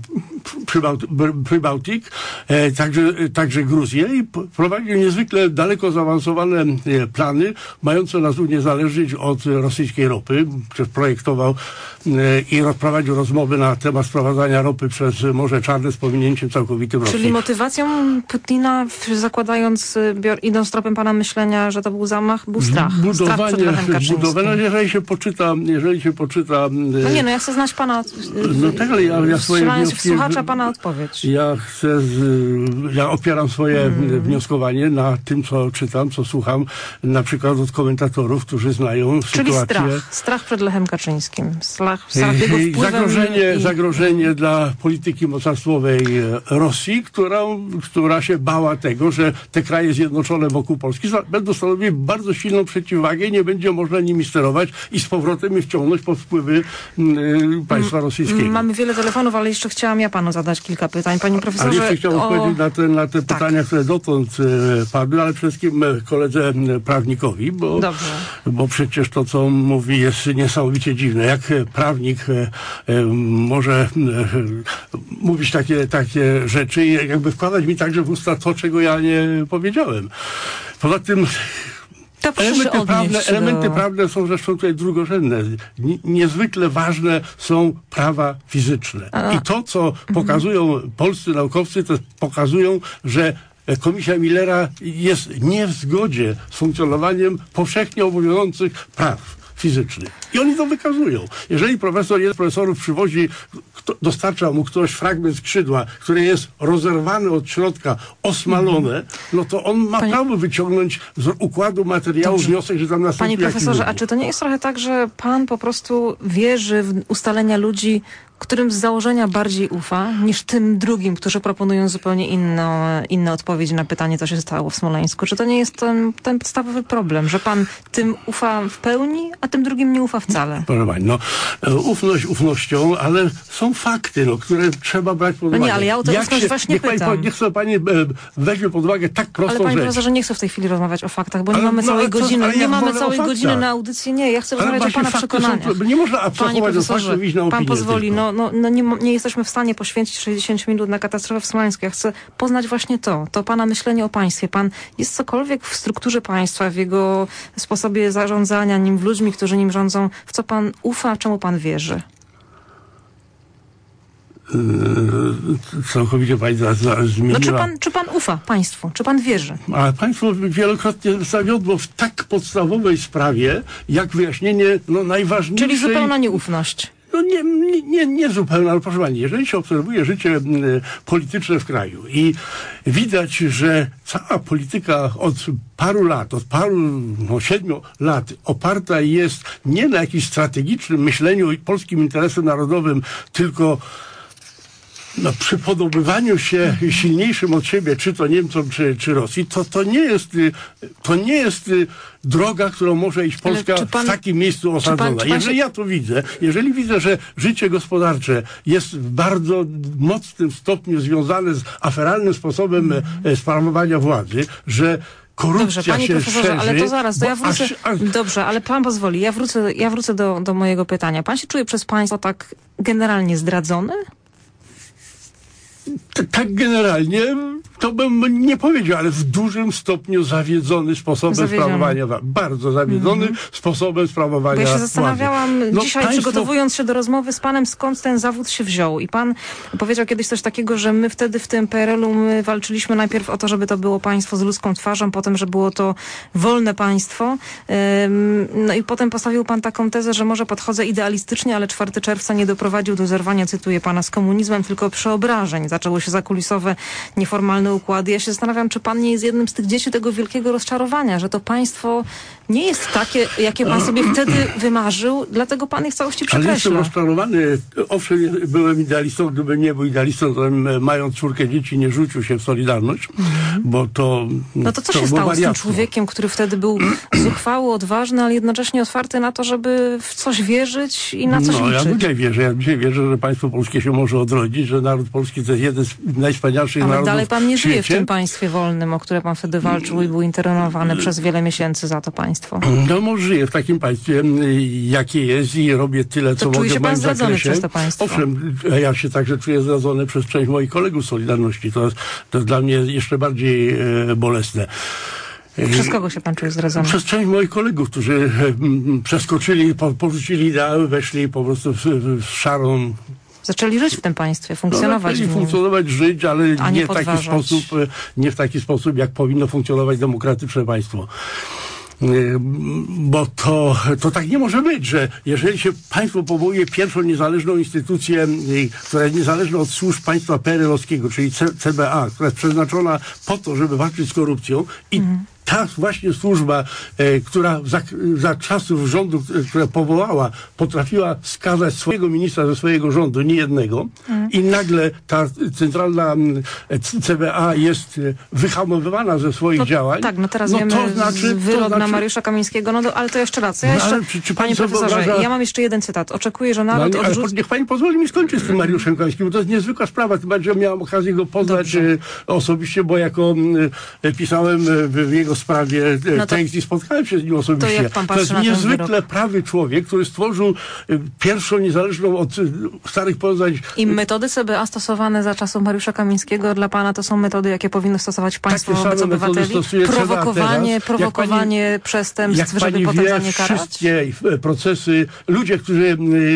Przybałtyk, e, także, także Gruzję i prowadził niezwykle daleko zaawansowane e, plany, mające nas uniezależnić od rosyjskiej ropy. Projektował e, i rozprowadził rozmowy na temat sprowadzania ropy przez Morze Czarne z pominięciem całkowitym Rosji. Czyli motywacją Putina, zakładając, idąc tropem pana myślenia, że to był zamach, był strach. Budowanie, strach przed Lechem Kaczyńskim. Budowanie, jeżeli się poczyta, jeżeli się poczyta... No nie, no ja chcę znać pana... No tak, ale ja, ja swoje wnioski... wnioski... słuchacza pana odpowiedź. Ja chcę... Z, ja opieram swoje hmm. wnioskowanie na tym, co czytam, co słucham, na przykład od komentatorów, którzy znają Czyli sytuację... Czyli strach. Strach przed Lechem Kaczyńskim. Strach, strach jego wpływem zagrożenie, i... zagrożenie dla polityki mocarstwowej Rosji, która, która się bała tego, że te kraje zjednoczone wokół Polski będą stanowiły bardzo silną przeciwwagę i nie będzie można nimi sterować i z powrotem je wciągnąć pod wpływy y, państwa rosyjskiego. Mamy wiele telefonów, ale jeszcze chciałam ja panu zadać kilka pytań. Panie profesorze... Ale jeszcze chciałem o... odpowiedzieć na te, na te tak. pytania, które dotąd e, padły, ale przede wszystkim koledze prawnikowi, bo, bo przecież to, co mówi, jest niesamowicie dziwne. Jak prawnik e, e, może e, mówić takie, takie rzeczy i jakby wkładać mi także w usta to, czego ja nie powiedziałem. Poza tym elementy prawne, elementy prawne są zresztą tutaj drugorzędne. Niezwykle ważne są prawa fizyczne. A. I to, co mhm. pokazują polscy naukowcy, to pokazują, że Komisja Millera jest nie w zgodzie z funkcjonowaniem powszechnie obowiązujących praw fizycznych. I oni to wykazują. Jeżeli profesor, jeden z profesorów przywozi, kto, dostarcza mu ktoś fragment skrzydła, które jest rozerwane od środka, osmalone, no to on ma Panie... prawo wyciągnąć z układu materiału Dobrze. wniosek, że tam nastąpi Panie profesorze, a czy to nie jest trochę tak, że pan po prostu wierzy w ustalenia ludzi, którym z założenia bardziej ufa, niż tym drugim, którzy proponują zupełnie inną, inne odpowiedzi na pytanie, co się stało w Smoleńsku? Czy to nie jest ten, ten podstawowy problem, że pan tym ufa w pełni, a tym drugim nie ufa wcale? Proszę pani, no, ufność ufnością, ale są fakty, no, które trzeba brać pod uwagę. No nie, ale ja o tę ufność właśnie niech pytam. Pani, niech sobie pani weźmie pod uwagę tak prostą Ale panie rzecz. profesorze, nie chcę w tej chwili rozmawiać o faktach, bo nie ale, mamy no, całej to, godziny, nie mamy całej o godziny na audycję. Nie, ja chcę rozmawiać o pana przekonaniach. Są, nie można abstrahować od faktów i iść na opinię. Pan pozwoli, no, no, no nie, nie jesteśmy w stanie poświęcić sześćdziesiąt minut na katastrofę w Smoleńsku. Ja chcę poznać właśnie to, to pana myślenie o państwie. Pan jest cokolwiek w strukturze państwa, w jego sposobie zarządzania nim, w ludźmi, którzy nim rządzą, w co pan ufa, czemu pan wierzy? Całkowicie pani za, za zmieniła. No czy pan, czy pan ufa państwu? Czy pan wierzy? A państwo wielokrotnie zawiodło w tak podstawowej sprawie, jak wyjaśnienie no, najważniejszej... Czyli zupełna nieufność. no nie, nie, nie, nie zupełnie, ale proszę pani, jeżeli się obserwuje życie y, polityczne w kraju i widać, że cała polityka od paru lat, od paru, no siedmiu lat oparta jest nie na jakimś strategicznym myśleniu i polskim interesem narodowym, tylko no, przypodobywaniu się silniejszym od siebie, czy to Niemcom, czy, czy Rosji, to, to nie jest, to nie jest droga, którą może iść Polska pan, w takim miejscu osadzona. Czy pan, czy pan jeżeli się... ja to widzę, jeżeli widzę, że życie gospodarcze jest w bardzo mocnym stopniu związane z aferalnym sposobem mm. sprawowania władzy, że korupcja Dobrze, panie się profesorze, szerzy, ale to zaraz, to ja wrócę. Aż, aż... Dobrze, ale pan pozwoli, ja wrócę, ja wrócę do, do mojego pytania. Pan się czuje przez państwo tak generalnie zdradzony? Tak generalnie to bym nie powiedział, ale w dużym stopniu zawiedzony sposobem zawiedziony. sprawowania władzy. Bardzo zawiedzony mm-hmm. sposobem sprawowania władzy. Bo ja się zastanawiałam no, dzisiaj, państwo... przygotowując się do rozmowy z panem, skąd ten zawód się wziął. I pan powiedział kiedyś coś takiego, że my wtedy w tym P R L-u my walczyliśmy najpierw o to, żeby to było państwo z ludzką twarzą, potem, że było to wolne państwo. No i potem postawił pan taką tezę, że może podchodzę idealistycznie, ale czwartego czerwca nie doprowadził do zerwania, cytuję pana, z komunizmem, tylko przeobrażeń. Zaczęło się zakulisowe, nieformalne układy. Ja się zastanawiam, czy pan nie jest jednym z tych dzieci tego wielkiego rozczarowania, że to państwo nie jest takie, jakie pan sobie wtedy wymarzył, dlatego pan je w całości przekreśla. Ale jestem rozczarowany. Owszem, byłem idealistą, gdybym nie był idealistą, to bym, mając czwórkę dzieci, nie rzucił się w Solidarność, mm. bo to No to co to się stało wariactwo. z tym człowiekiem, który wtedy był zuchwały, odważny, ale jednocześnie otwarty na to, żeby w coś wierzyć i na coś no, liczyć? No ja dzisiaj wierzę. Ja dzisiaj wierzę, że państwo polskie się może odrodzić, że naród polski to jest jeden z najwspanialszych ale narodów dalej pan nie żyje w świecie. tym państwie wolnym, o które pan wtedy walczył i był internowany przez wiele miesięcy za to państwo. No może żyję w takim państwie, jakie jest i robię tyle, to co czuje mogę się w pan moim zdradzony zakresie. przez to państwo. Owszem, ja się także czuję zdradzony przez część moich kolegów z Solidarności. To jest, to jest dla mnie jeszcze bardziej e, bolesne. Przez kogo się pan czuje zdradzony? Przez część moich kolegów, którzy e, przeskoczyli, po, porzucili ideały, weszli po prostu w, w szarą. Zaczęli żyć w tym państwie, funkcjonować. No, zaczęli funkcjonować, żyć, ale nie, nie w taki sposób, nie w taki sposób, jak powinno funkcjonować demokratyczne państwo. Bo to, to tak nie może być, że jeżeli się państwo powołuje pierwszą niezależną instytucję, która jest niezależna od służb państwa P R L-owskiego, czyli C B A, która jest przeznaczona po to, żeby walczyć z korupcją i mm. ta właśnie służba, e, która za, za czasów rządu, która powołała, potrafiła skazać swojego ministra ze swojego rządu, nie jednego, mm. i nagle ta centralna C B A jest wyhamowywana ze swoich no, działań. Tak, no teraz no, wiemy to znaczy, wyrok to znaczy... na Mariusza Kamińskiego, no do, ale to jeszcze raz. Ja jeszcze, no, czy, czy panie profesorze, wyobraża... ja mam jeszcze jeden cytat. Oczekuję, że naród no, odrzuci... Niech pani pozwoli mi skończyć z tym Mariuszem Kamińskim, bo to jest niezwykła sprawa, tym bardziej, że miałem okazję go poznać Dobrze. osobiście, bo jako e, pisałem w jego sprawie no to, tekst i spotkałem się z nim osobiście. To, jak pan to jest na niezwykle prawy człowiek, który stworzył pierwszą niezależną od starych poznań. I metody C B A stosowane za czasów Mariusza Kamińskiego dla pana to są metody, jakie powinno stosować państwo wobec obywateli? Prowokowanie, prowokowanie pani, przestępstw, żeby potem za nie karać? Wszystkie procesy, ludzie, którzy,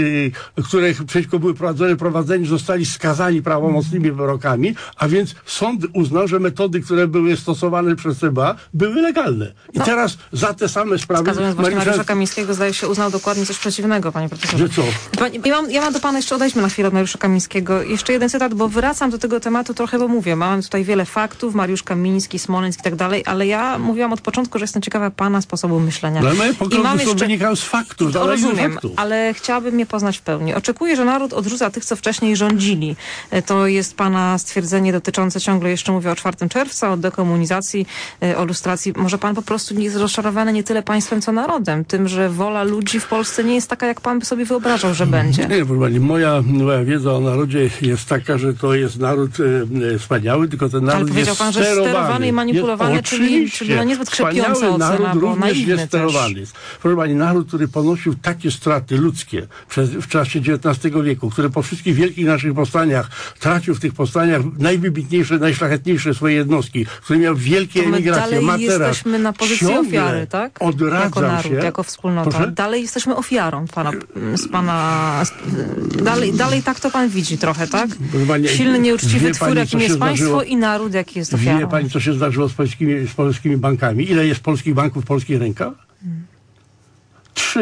których przeciwko były prowadzone, prowadzeni, zostali skazani prawomocnymi wyrokami, a więc sąd uznał, że metody, które były stosowane przez C B A, były legalne. I no. teraz za te same sprawy... Skazując właśnie Mariusza, Mariusza Kamińskiego, zdaje się, uznał dokładnie coś przeciwnego, panie profesorze. Że co? Pani, ja, mam, ja mam do pana jeszcze, odejdźmy na chwilę od Mariusza Kamińskiego. Jeszcze jeden cytat, bo wracam do tego tematu trochę, bo mówię, mam tutaj wiele faktów, Mariusz Kamiński, Smoleńsk i tak dalej, ale ja mówiłam od początku, że jestem ciekawa pana sposobu myślenia. No, ale moje poglądy jeszcze... wynikają z faktów. To rozumiem, faktów. Ale chciałabym je poznać w pełni. Oczekuję, że naród odrzuca tych, co wcześniej rządzili. To jest pana stwierdzenie dotyczące, ciągle jeszcze mówię o czwartego czerwca, o dekomunizacji, o lustracji. Może pan po prostu nie jest rozczarowany nie tyle państwem, co narodem. Tym, że wola ludzi w Polsce nie jest taka, jak pan by sobie wyobrażał, że będzie. Nie, proszę pani, moja, moja wiedza o narodzie jest taka, że to jest naród e, wspaniały, tylko ten naród ale jest pan, sterowany. że sterowany i manipulowany, jest, czyli, czyli no niezbyt krzepiąca ocena, bo naiwny też. Sterowany jest. Proszę pani, naród, który ponosił takie straty ludzkie przez, w czasie dziewiętnastego wieku, który po wszystkich wielkich naszych powstaniach tracił w tych powstaniach najwybitniejsze, najszlachetniejsze swoje jednostki, który miał wielkie emigracje, ma teraz jesteśmy na pozycji ofiary, tak? Jako naród, się. jako wspólnota. Proszę? Dalej jesteśmy ofiarą pana, z pana... Z, dalej, dalej tak to pan widzi trochę, tak? Pani, silny, nieuczciwy twór, pani, jakim jest państwo zdarzyło? I naród, jaki jest ofiarą. Wie pani, co się zdarzyło z polskimi, z polskimi bankami? Ile jest polskich banków w polskich rękach? Hmm. Trzy.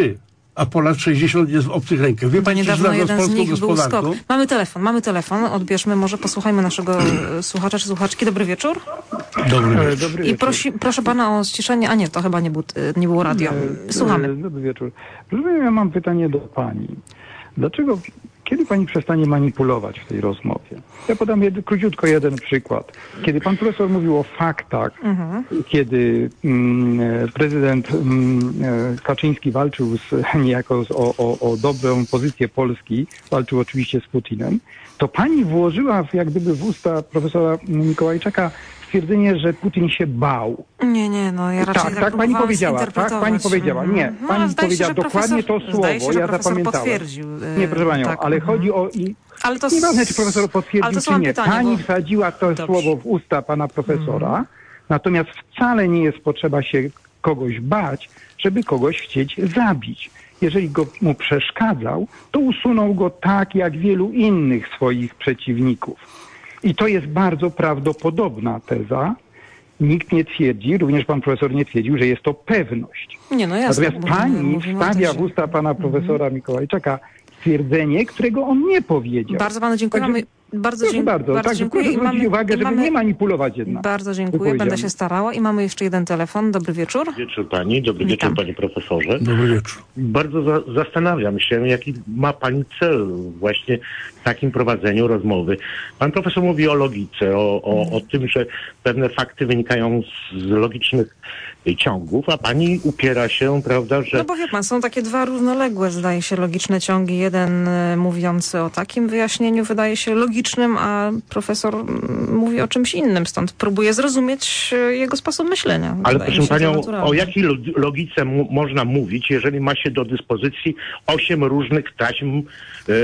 a ponad sześćdziesiąt jest w obcych rękach. Wie pani, niedawno czy jeden z z polską nich był gospodarką? skok. Mamy telefon, mamy telefon, odbierzmy, może posłuchajmy naszego słuchacza czy słuchaczki. Dobry wieczór. Dobry wieczór. Dobry I wieczór. prosi, proszę pana o ściszenie, a nie, to chyba nie, był, nie było radio. Słuchamy. Dobry wieczór. Proszę pani, ja mam pytanie do pani. Dlaczego, kiedy pani przestanie manipulować w tej rozmowie? Ja podam jed, króciutko jeden przykład. Kiedy pan profesor mówił o faktach, mhm. kiedy mm, prezydent mm, Kaczyński walczył z, niejako z, o, o, o dobrą pozycję Polski, walczył oczywiście z Putinem, to pani włożyła w, jak gdyby w usta profesora Mikołajczaka stwierdzenie, że Putin się bał. Nie, nie, no ja raczej tak, tak pani powiedziała, tak pani powiedziała. Nie, no, pani powiedziała się, dokładnie to słowo, się, ja zapamiętałem. Potwierdził. Nie, proszę panią, tak, ale uh-huh. chodzi o... I, ale to nieważne, czy profesor potwierdził, czy nie. Pytanie, pani bo... wsadziła to Dobrze. słowo w usta pana profesora, hmm. natomiast wcale nie jest potrzeba się kogoś bać, żeby kogoś chcieć zabić. Jeżeli go mu przeszkadzał, to usunął go tak, jak wielu innych swoich przeciwników. I to jest bardzo prawdopodobna teza. Nikt nie twierdzi, również pan profesor nie twierdził, że jest to pewność. Nie, no jasne, Natomiast pani mówimy, wstawia w usta pana profesora mm-hmm. Mikołajczaka stwierdzenie, którego on nie powiedział. Bardzo panu dziękuję. Także, Mamy, bardzo, proszę dzie- bardzo, bardzo tak, dziękuję. Proszę zwrócić uwagę, żeby mamy, nie manipulować jednak. Bardzo dziękuję, będę się starała. I mamy jeszcze jeden telefon. Dobry wieczór. Dobry wieczór pani, dobry Witam. wieczór panie profesorze. Dobry wieczór. Bardzo za- zastanawiam się, jaki ma pani cel właśnie w takim prowadzeniu rozmowy. Pan profesor mówi o logice, o, o, o tym, że pewne fakty wynikają z logicznych ciągów, a pani upiera się, prawda, że... No bo wie pan, są takie dwa równoległe, zdaje się, logiczne ciągi. Jeden y, mówiący o takim wyjaśnieniu wydaje się logicznym, a profesor y, mówi o czymś innym. Stąd próbuję zrozumieć y, jego sposób myślenia. Ale wydaje proszę panią, naturalne. o jakiej logice mu, można mówić, jeżeli ma się do dyspozycji osiem różnych taśm y,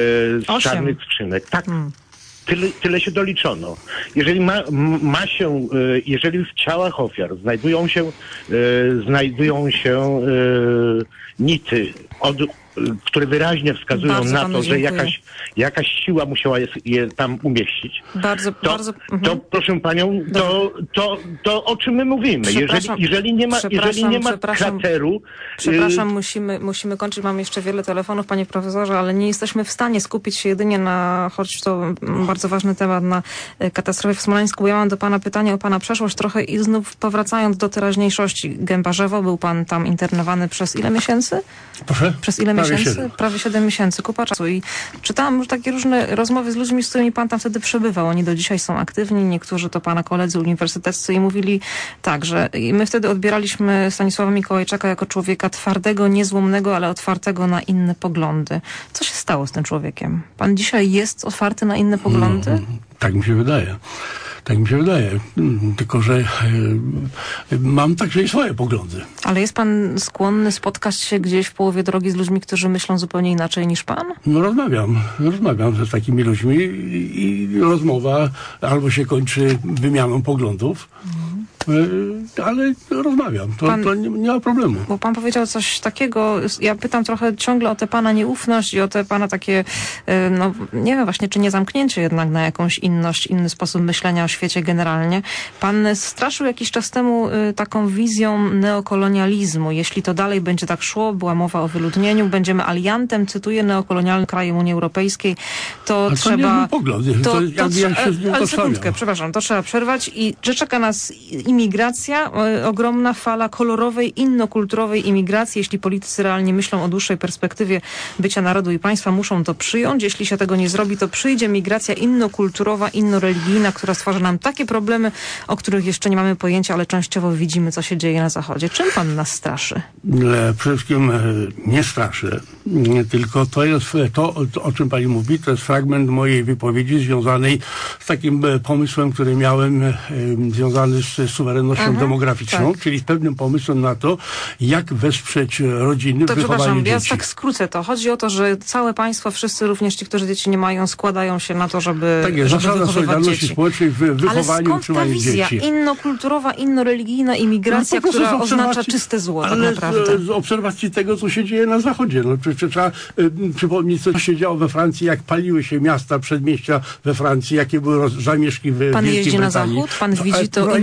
z Osiem. czarnych skrzynek? Tak. Hmm. Tyle, tyle się doliczono. Jeżeli ma, ma się, jeżeli w ciałach ofiar znajdują się, znajdują się nity, od, które wyraźnie wskazują Bardzo na panu to, że dziękuję. jakaś, jakaś siła musiała je, je tam umieścić. Bardzo, to, bardzo... Mhm. to proszę panią, to, to, to o czym my mówimy? Jeżeli, jeżeli nie ma, jeżeli nie ma krateru... Przepraszam, y... musimy, musimy kończyć. Mam jeszcze wiele telefonów, panie profesorze, ale nie jesteśmy w stanie skupić się jedynie na, choć to bardzo ważny temat, na katastrofie w Smoleńsku, bo ja mam do pana pytanie o pana przeszłość trochę i znów powracając do teraźniejszości. Gębarzewo, był pan tam internowany przez ile miesięcy? Proszę? Przez ile Prawie miesięcy? siedem. Prawie siedem miesięcy, kupa czasu. I czytałam już takie różne rozmowy z ludźmi, z którymi pan tam wtedy przebywał. Oni do dzisiaj są aktywni, niektórzy to pana koledzy uniwersyteccy i mówili tak, że my wtedy odbieraliśmy Stanisława Mikołajczaka jako człowieka twardego, niezłomnego, ale otwartego na inne poglądy. Co się stało z tym człowiekiem? Pan dzisiaj jest otwarty na inne poglądy? No, tak mi się wydaje. Tak mi się wydaje. Tylko, że y, mam także i swoje poglądy. Ale jest pan skłonny spotkać się gdzieś w połowie drogi z ludźmi, którzy myślą zupełnie inaczej niż pan? No rozmawiam. Rozmawiam z takimi ludźmi i, i rozmowa albo się kończy wymianą poglądów, mhm. y, ale rozmawiam. To, pan, to nie, nie ma problemu. Bo pan powiedział coś takiego, ja pytam trochę ciągle o tę pana nieufność i o te pana takie, y, no nie wiem właśnie, czy nie zamknięcie jednak na jakąś inność, inny sposób myślenia o świecie generalnie. Pan straszył jakiś czas temu y, taką wizją neokolonializmu. Jeśli to dalej będzie tak szło, była mowa o wyludnieniu, będziemy aliantem, cytuję, neokolonialnym krajem Unii Europejskiej, to, to trzeba... Nie pogląd. To, to, to, ja się z nim ale sekundkę, przepraszam, to trzeba przerwać i że czeka nas imigracja, y, ogromna fala kolorowej, innokulturowej imigracji. Jeśli politycy realnie myślą o dłuższej perspektywie bycia narodu i państwa, muszą to przyjąć. Jeśli się tego nie zrobi, to przyjdzie migracja innokulturowa, innoreligijna, która stworzy nam takie problemy, o których jeszcze nie mamy pojęcia, ale częściowo widzimy, co się dzieje na Zachodzie. Czym pan nas straszy? Przede wszystkim nie straszy, tylko to jest to, o czym pani mówi, to jest fragment mojej wypowiedzi związanej z takim pomysłem, który miałem związany z suwerennością Aha, demograficzną, tak. czyli z pewnym pomysłem na to, jak wesprzeć rodziny w to wychowaniu dzieci. Ja tak skrócę to. Chodzi o to, że całe państwo, wszyscy, również ci, którzy dzieci nie mają, składają się na to, żeby, tak jest, żeby zasada wychowywać solidarności dzieci. społecznej w wychowaniu ale i skąd utrzymaniu ta wizja dzieci. Innokulturowa, innoreligijna imigracja, no, która oznacza czyste zło tak ale naprawdę. Z, z obserwacji tego, co się dzieje na Zachodzie. No, przecież trzeba y, przypomnieć, co się działo we Francji, jak paliły się miasta, przedmieścia we Francji, jakie były roz, zamieszki w Pan Wielkiej jeździ Brytanii. na Zachód? Pan to, widzi to no, in, nie trzeba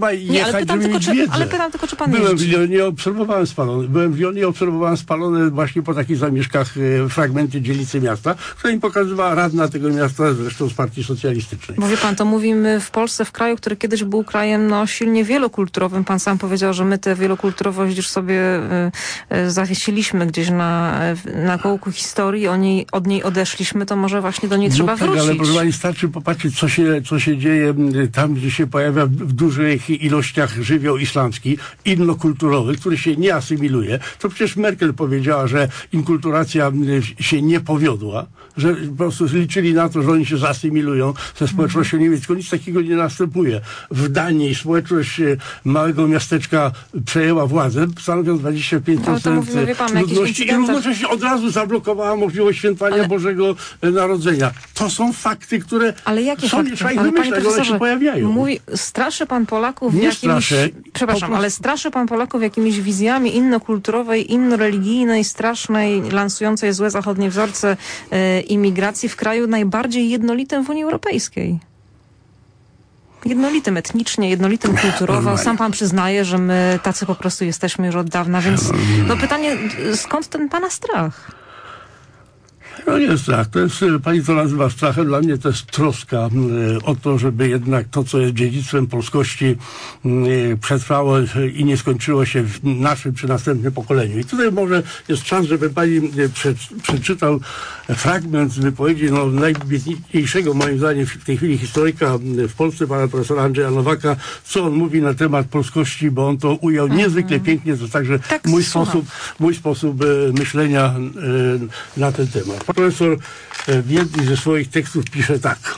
trzeba jechać, ale pytam żeby tylko, mieć czy, wiedzę. ale pytam tylko, czy pan Byłem w jeździ? Lyonie, obserwowałem spalone. Byłem w Lyonie i obserwowałem spalone właśnie po takich zamieszkach e, fragmenty dzielnicy miasta, które mi pokazywała radna tego miasta, zresztą z partii socjalistycznej. Bo wie pan, to mówimy w Polsce, w kraju, który kiedyś był krajem no, silnie wielokulturowym. Pan sam powiedział, że my tę wielokulturowość już sobie y, y, zawiesiliśmy gdzieś na, na kołku historii, o niej, od niej odeszliśmy, to może właśnie do niej No trzeba tak, wrócić. ale proszę pani, starczy popatrzeć, co się, co się dzieje tam, gdzie się pojawia w dużych ilościach żywioł islamski, innokulturowy, który się nie asymiluje. To przecież Merkel powiedziała, że inkulturacja się nie powiodła, że po prostu liczyli na to, że oni się zasymilują ze społecznością niemiecką. Nic takiego nie następuje. W Danii społeczność małego miasteczka przejęła władzę, stanowiąc dwadzieścia pięć procent mówimy, wie pan, ludności i równocześnie od razu zablokowała możliwość świętowania ale... Bożego Narodzenia. To są fakty, które ale jakie są, fakty? nie trzeba ich ale wymyślać, one się pojawiają. Mówi, straszy pan Polaków nie jakimiś... straszę. Przepraszam, prostu... ale straszy pan Polaków jakimiś wizjami innokulturowej, innoreligijnej, strasznej, lansującej złe zachodnie wzorce e, imigracji w kraju najbardziej jednolitym w Unii Europejskiej. Jednolitym etnicznie, jednolitym kulturowo. Sam pan przyznaje, że my tacy po prostu jesteśmy już od dawna, więc no pytanie, skąd ten pana strach? No nie strach, to jest, pani to nazywa strachem, dla mnie to jest troska e, o to, żeby jednak to, co jest dziedzictwem polskości e, przetrwało i nie skończyło się w naszym czy następnym pokoleniu. I tutaj może jest czas, żeby pani e, prze, przeczytał fragment z wypowiedzi no, najwybitniejszego moim zdaniem w tej chwili historyka w Polsce, pana profesora Andrzeja Nowaka, co on mówi na temat polskości, bo on to ujął mhm. niezwykle pięknie, to także tak, mój, sposób, mój sposób e, myślenia e, na ten temat. Profesor w jednym ze swoich tekstów pisze tak.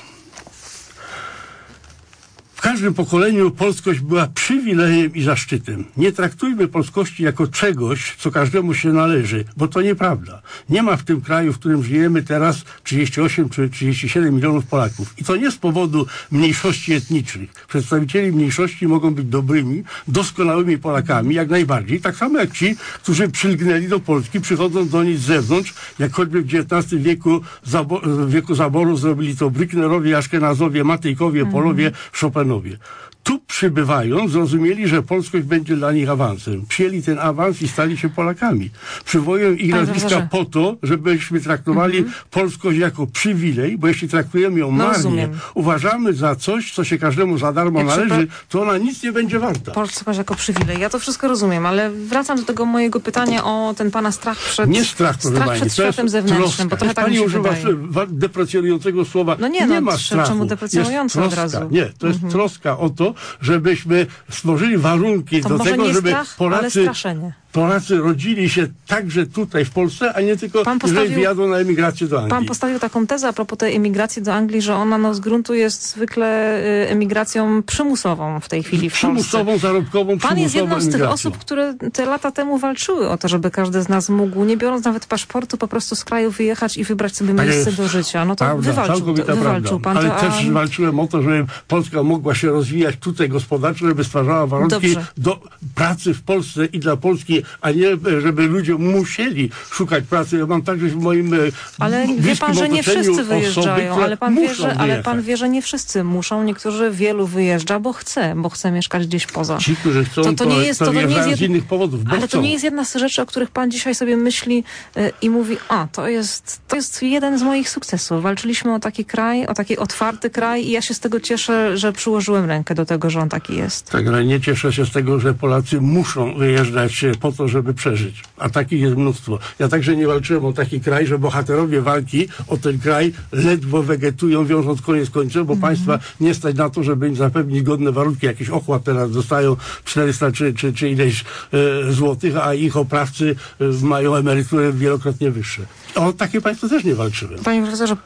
W każdym pokoleniu polskość była przywilejem i zaszczytem. Nie traktujmy polskości jako czegoś, co każdemu się należy, bo to nieprawda. Nie ma w tym kraju, w którym żyjemy teraz trzydzieści osiem czy trzydzieści siedem milionów Polaków. I to nie z powodu mniejszości etnicznych. Przedstawicieli mniejszości mogą być dobrymi, doskonałymi Polakami, jak najbardziej. Tak samo jak ci, którzy przylgnęli do Polski, przychodząc do niej z zewnątrz, jak choćby w dziewiętnastym wieku, zabo w wieku zaboru zrobili to Brücknerowie, Aszkenazowie, Matejkowie, Polowie, Chopinowie. Tu przybywając, zrozumieli, że polskość będzie dla nich awansem. Przyjęli ten awans i stali się Polakami. Przywołuję ich Panie nazwiska profesorze. po to, żebyśmy traktowali mm-hmm. polskość jako przywilej, bo jeśli traktujemy ją No, marnie, rozumiem. uważamy za coś, co się każdemu za darmo Jak należy, przy... to ona nic nie będzie warta. Polskość jako przywilej. Ja to wszystko rozumiem, ale wracam do tego mojego pytania o ten pana strach przed, nie strach, proszę strach pani, przed to jest światem zewnętrznym, troska. bo trochę tak mi pani się używa wydaje. deprecjonującego słowa. No nie, nie no, ma strachu. czemu deprecjonujące jest od troska. razu? Nie, to jest Mhm. troska o to, żebyśmy stworzyli warunki To do może tego, nie żeby strach, Polacy, ale straszenie. Polacy rodzili się także tutaj w Polsce, a nie tylko Pan jeżeli postawił- wyjadą na emigrację do Anglii. Pan postawił taką tezę a propos tej emigracji do Anglii, że ona no, z gruntu jest zwykle y, emigracją przymusową w tej chwili w Przymusową, Polsce. zarobkową, Pan przymusową jest jedną z tych emigracją. osób, które te lata temu walczyły o to, żeby każdy z nas mógł, nie biorąc nawet paszportu, po prostu z kraju wyjechać i wybrać sobie Tak miejsce jest. do życia. No to Prawda, wywalczył, to, całkowita wywalczył prawda. pan Ale to. też A... walczyłem o to, żeby Polska mogła się rozwijać tutaj gospodarczo, żeby stwarzała warunki Dobrze. do pracy w Polsce i dla Polski, a nie żeby ludzie musieli szukać pracy. Ja mam także w moim Ale wie bliskim pan, że nie otoczeniu wszyscy osoby, wyjeżdżają, które ale pan, wie, muszą że, ale wyjechać. pan wie, że nie wszyscy muszą. Niektórzy, wielu wyjeżdża, bo chce, bo chce mieszkać gdzieś poza. Ci, którzy chcą, To- to, to nie jest- to to nie jest wyjeżdżają jed- z innych powodów, bo Ale chcą. to nie jest jedna z rzeczy, o których pan dzisiaj sobie myśli y, i mówi, a, to jest, to jest jeden z moich sukcesów. Walczyliśmy o taki kraj, o taki otwarty kraj i ja się z tego cieszę, że przyłożyłem rękę do tego, że on taki jest. Tak, ale nie cieszę się z tego, że Polacy muszą wyjeżdżać po to, żeby przeżyć. A takich jest mnóstwo. Ja także nie walczyłem o taki kraj, że bohaterowie walki o ten kraj ledwo wegetują, wiążąc koniec końcem, bo Mhm. państwa nie stać na to, żeby im zapewnić godne warunki. Jakiś ochłap teraz dostają czterysta czy, czy, czy ileś e, złotych, a ich oprawcy e, mają emerytury wielokrotnie wyższe. O takie państwo też nie walczyłem. Panie profesorze,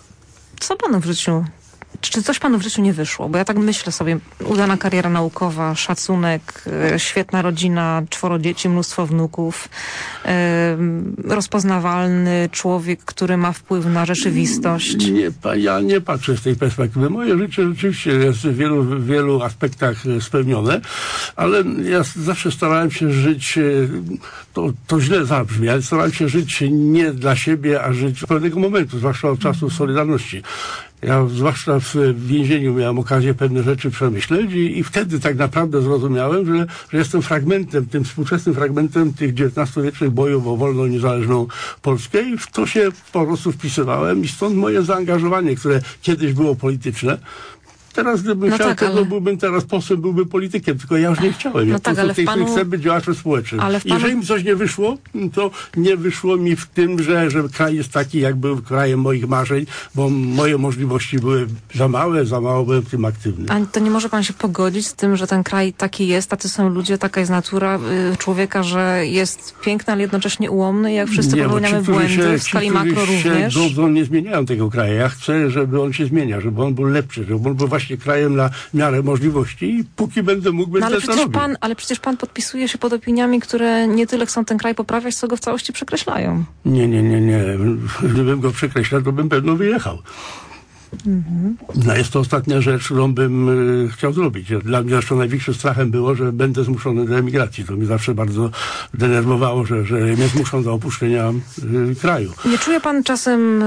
co panu w życiu, czy coś panu w życiu nie wyszło? Bo ja tak myślę sobie, udana kariera naukowa, szacunek, e, świetna rodzina, czworo dzieci, mnóstwo wnuków, e, rozpoznawalny człowiek, który ma wpływ na rzeczywistość. Nie, pa- ja nie patrzę z tej perspektywy. Moje życie rzeczywiście jest w wielu, w wielu aspektach e, spełnione, ale ja s- zawsze starałem się żyć, e, to, to źle zabrzmi, ale starałem się żyć nie dla siebie, a żyć od pewnego momentu, zwłaszcza od czasów Solidarności. Ja zwłaszcza w więzieniu miałem okazję pewne rzeczy przemyśleć i, i wtedy tak naprawdę zrozumiałem, że, że jestem fragmentem, tym współczesnym fragmentem tych dziewiętnastowiecznych bojów o wolną, niezależną Polskę i w to się po prostu wpisywałem i stąd moje zaangażowanie, które kiedyś było polityczne. Teraz gdybym no chciał, tak, to ale... byłbym teraz posłem, byłby politykiem, tylko ja już nie chciałem. Ja no po tak, prostu ale w tej panu... chwili chcę być działaczem społecznym. Ale panu... Jeżeli mi coś nie wyszło, to nie wyszło mi w tym, że, że kraj jest taki, jak był krajem moich marzeń, bo moje możliwości były za małe, za mało byłem w tym aktywny. A to nie może pan się pogodzić z tym, że ten kraj taki jest, tacy są ludzie, taka jest natura y, człowieka, że jest piękny, ale jednocześnie ułomny, jak wszyscy nie, popełniamy ci, błędy się, w skali ci, makro również. Się godzą, nie zmieniają tego kraju. Ja chcę, żeby on się zmieniał, żeby on był lepszy, żeby on był właśnie krajem na miarę możliwości i póki będę mógł, będę no, ale to przecież robił. pan, ale przecież pan podpisuje się pod opiniami, które nie tyle chcą ten kraj poprawiać, co go w całości przekreślają. Nie, nie, nie, nie. Gdybym go przekreślał, to bym pewno wyjechał. Mhm. No jest to ostatnia rzecz, którą bym y, chciał zrobić. Dla mnie zresztą największym strachem było, że będę zmuszony do emigracji. To mnie zawsze bardzo denerwowało, że, że mnie zmuszą do opuszczenia y, kraju. Nie czuje pan czasem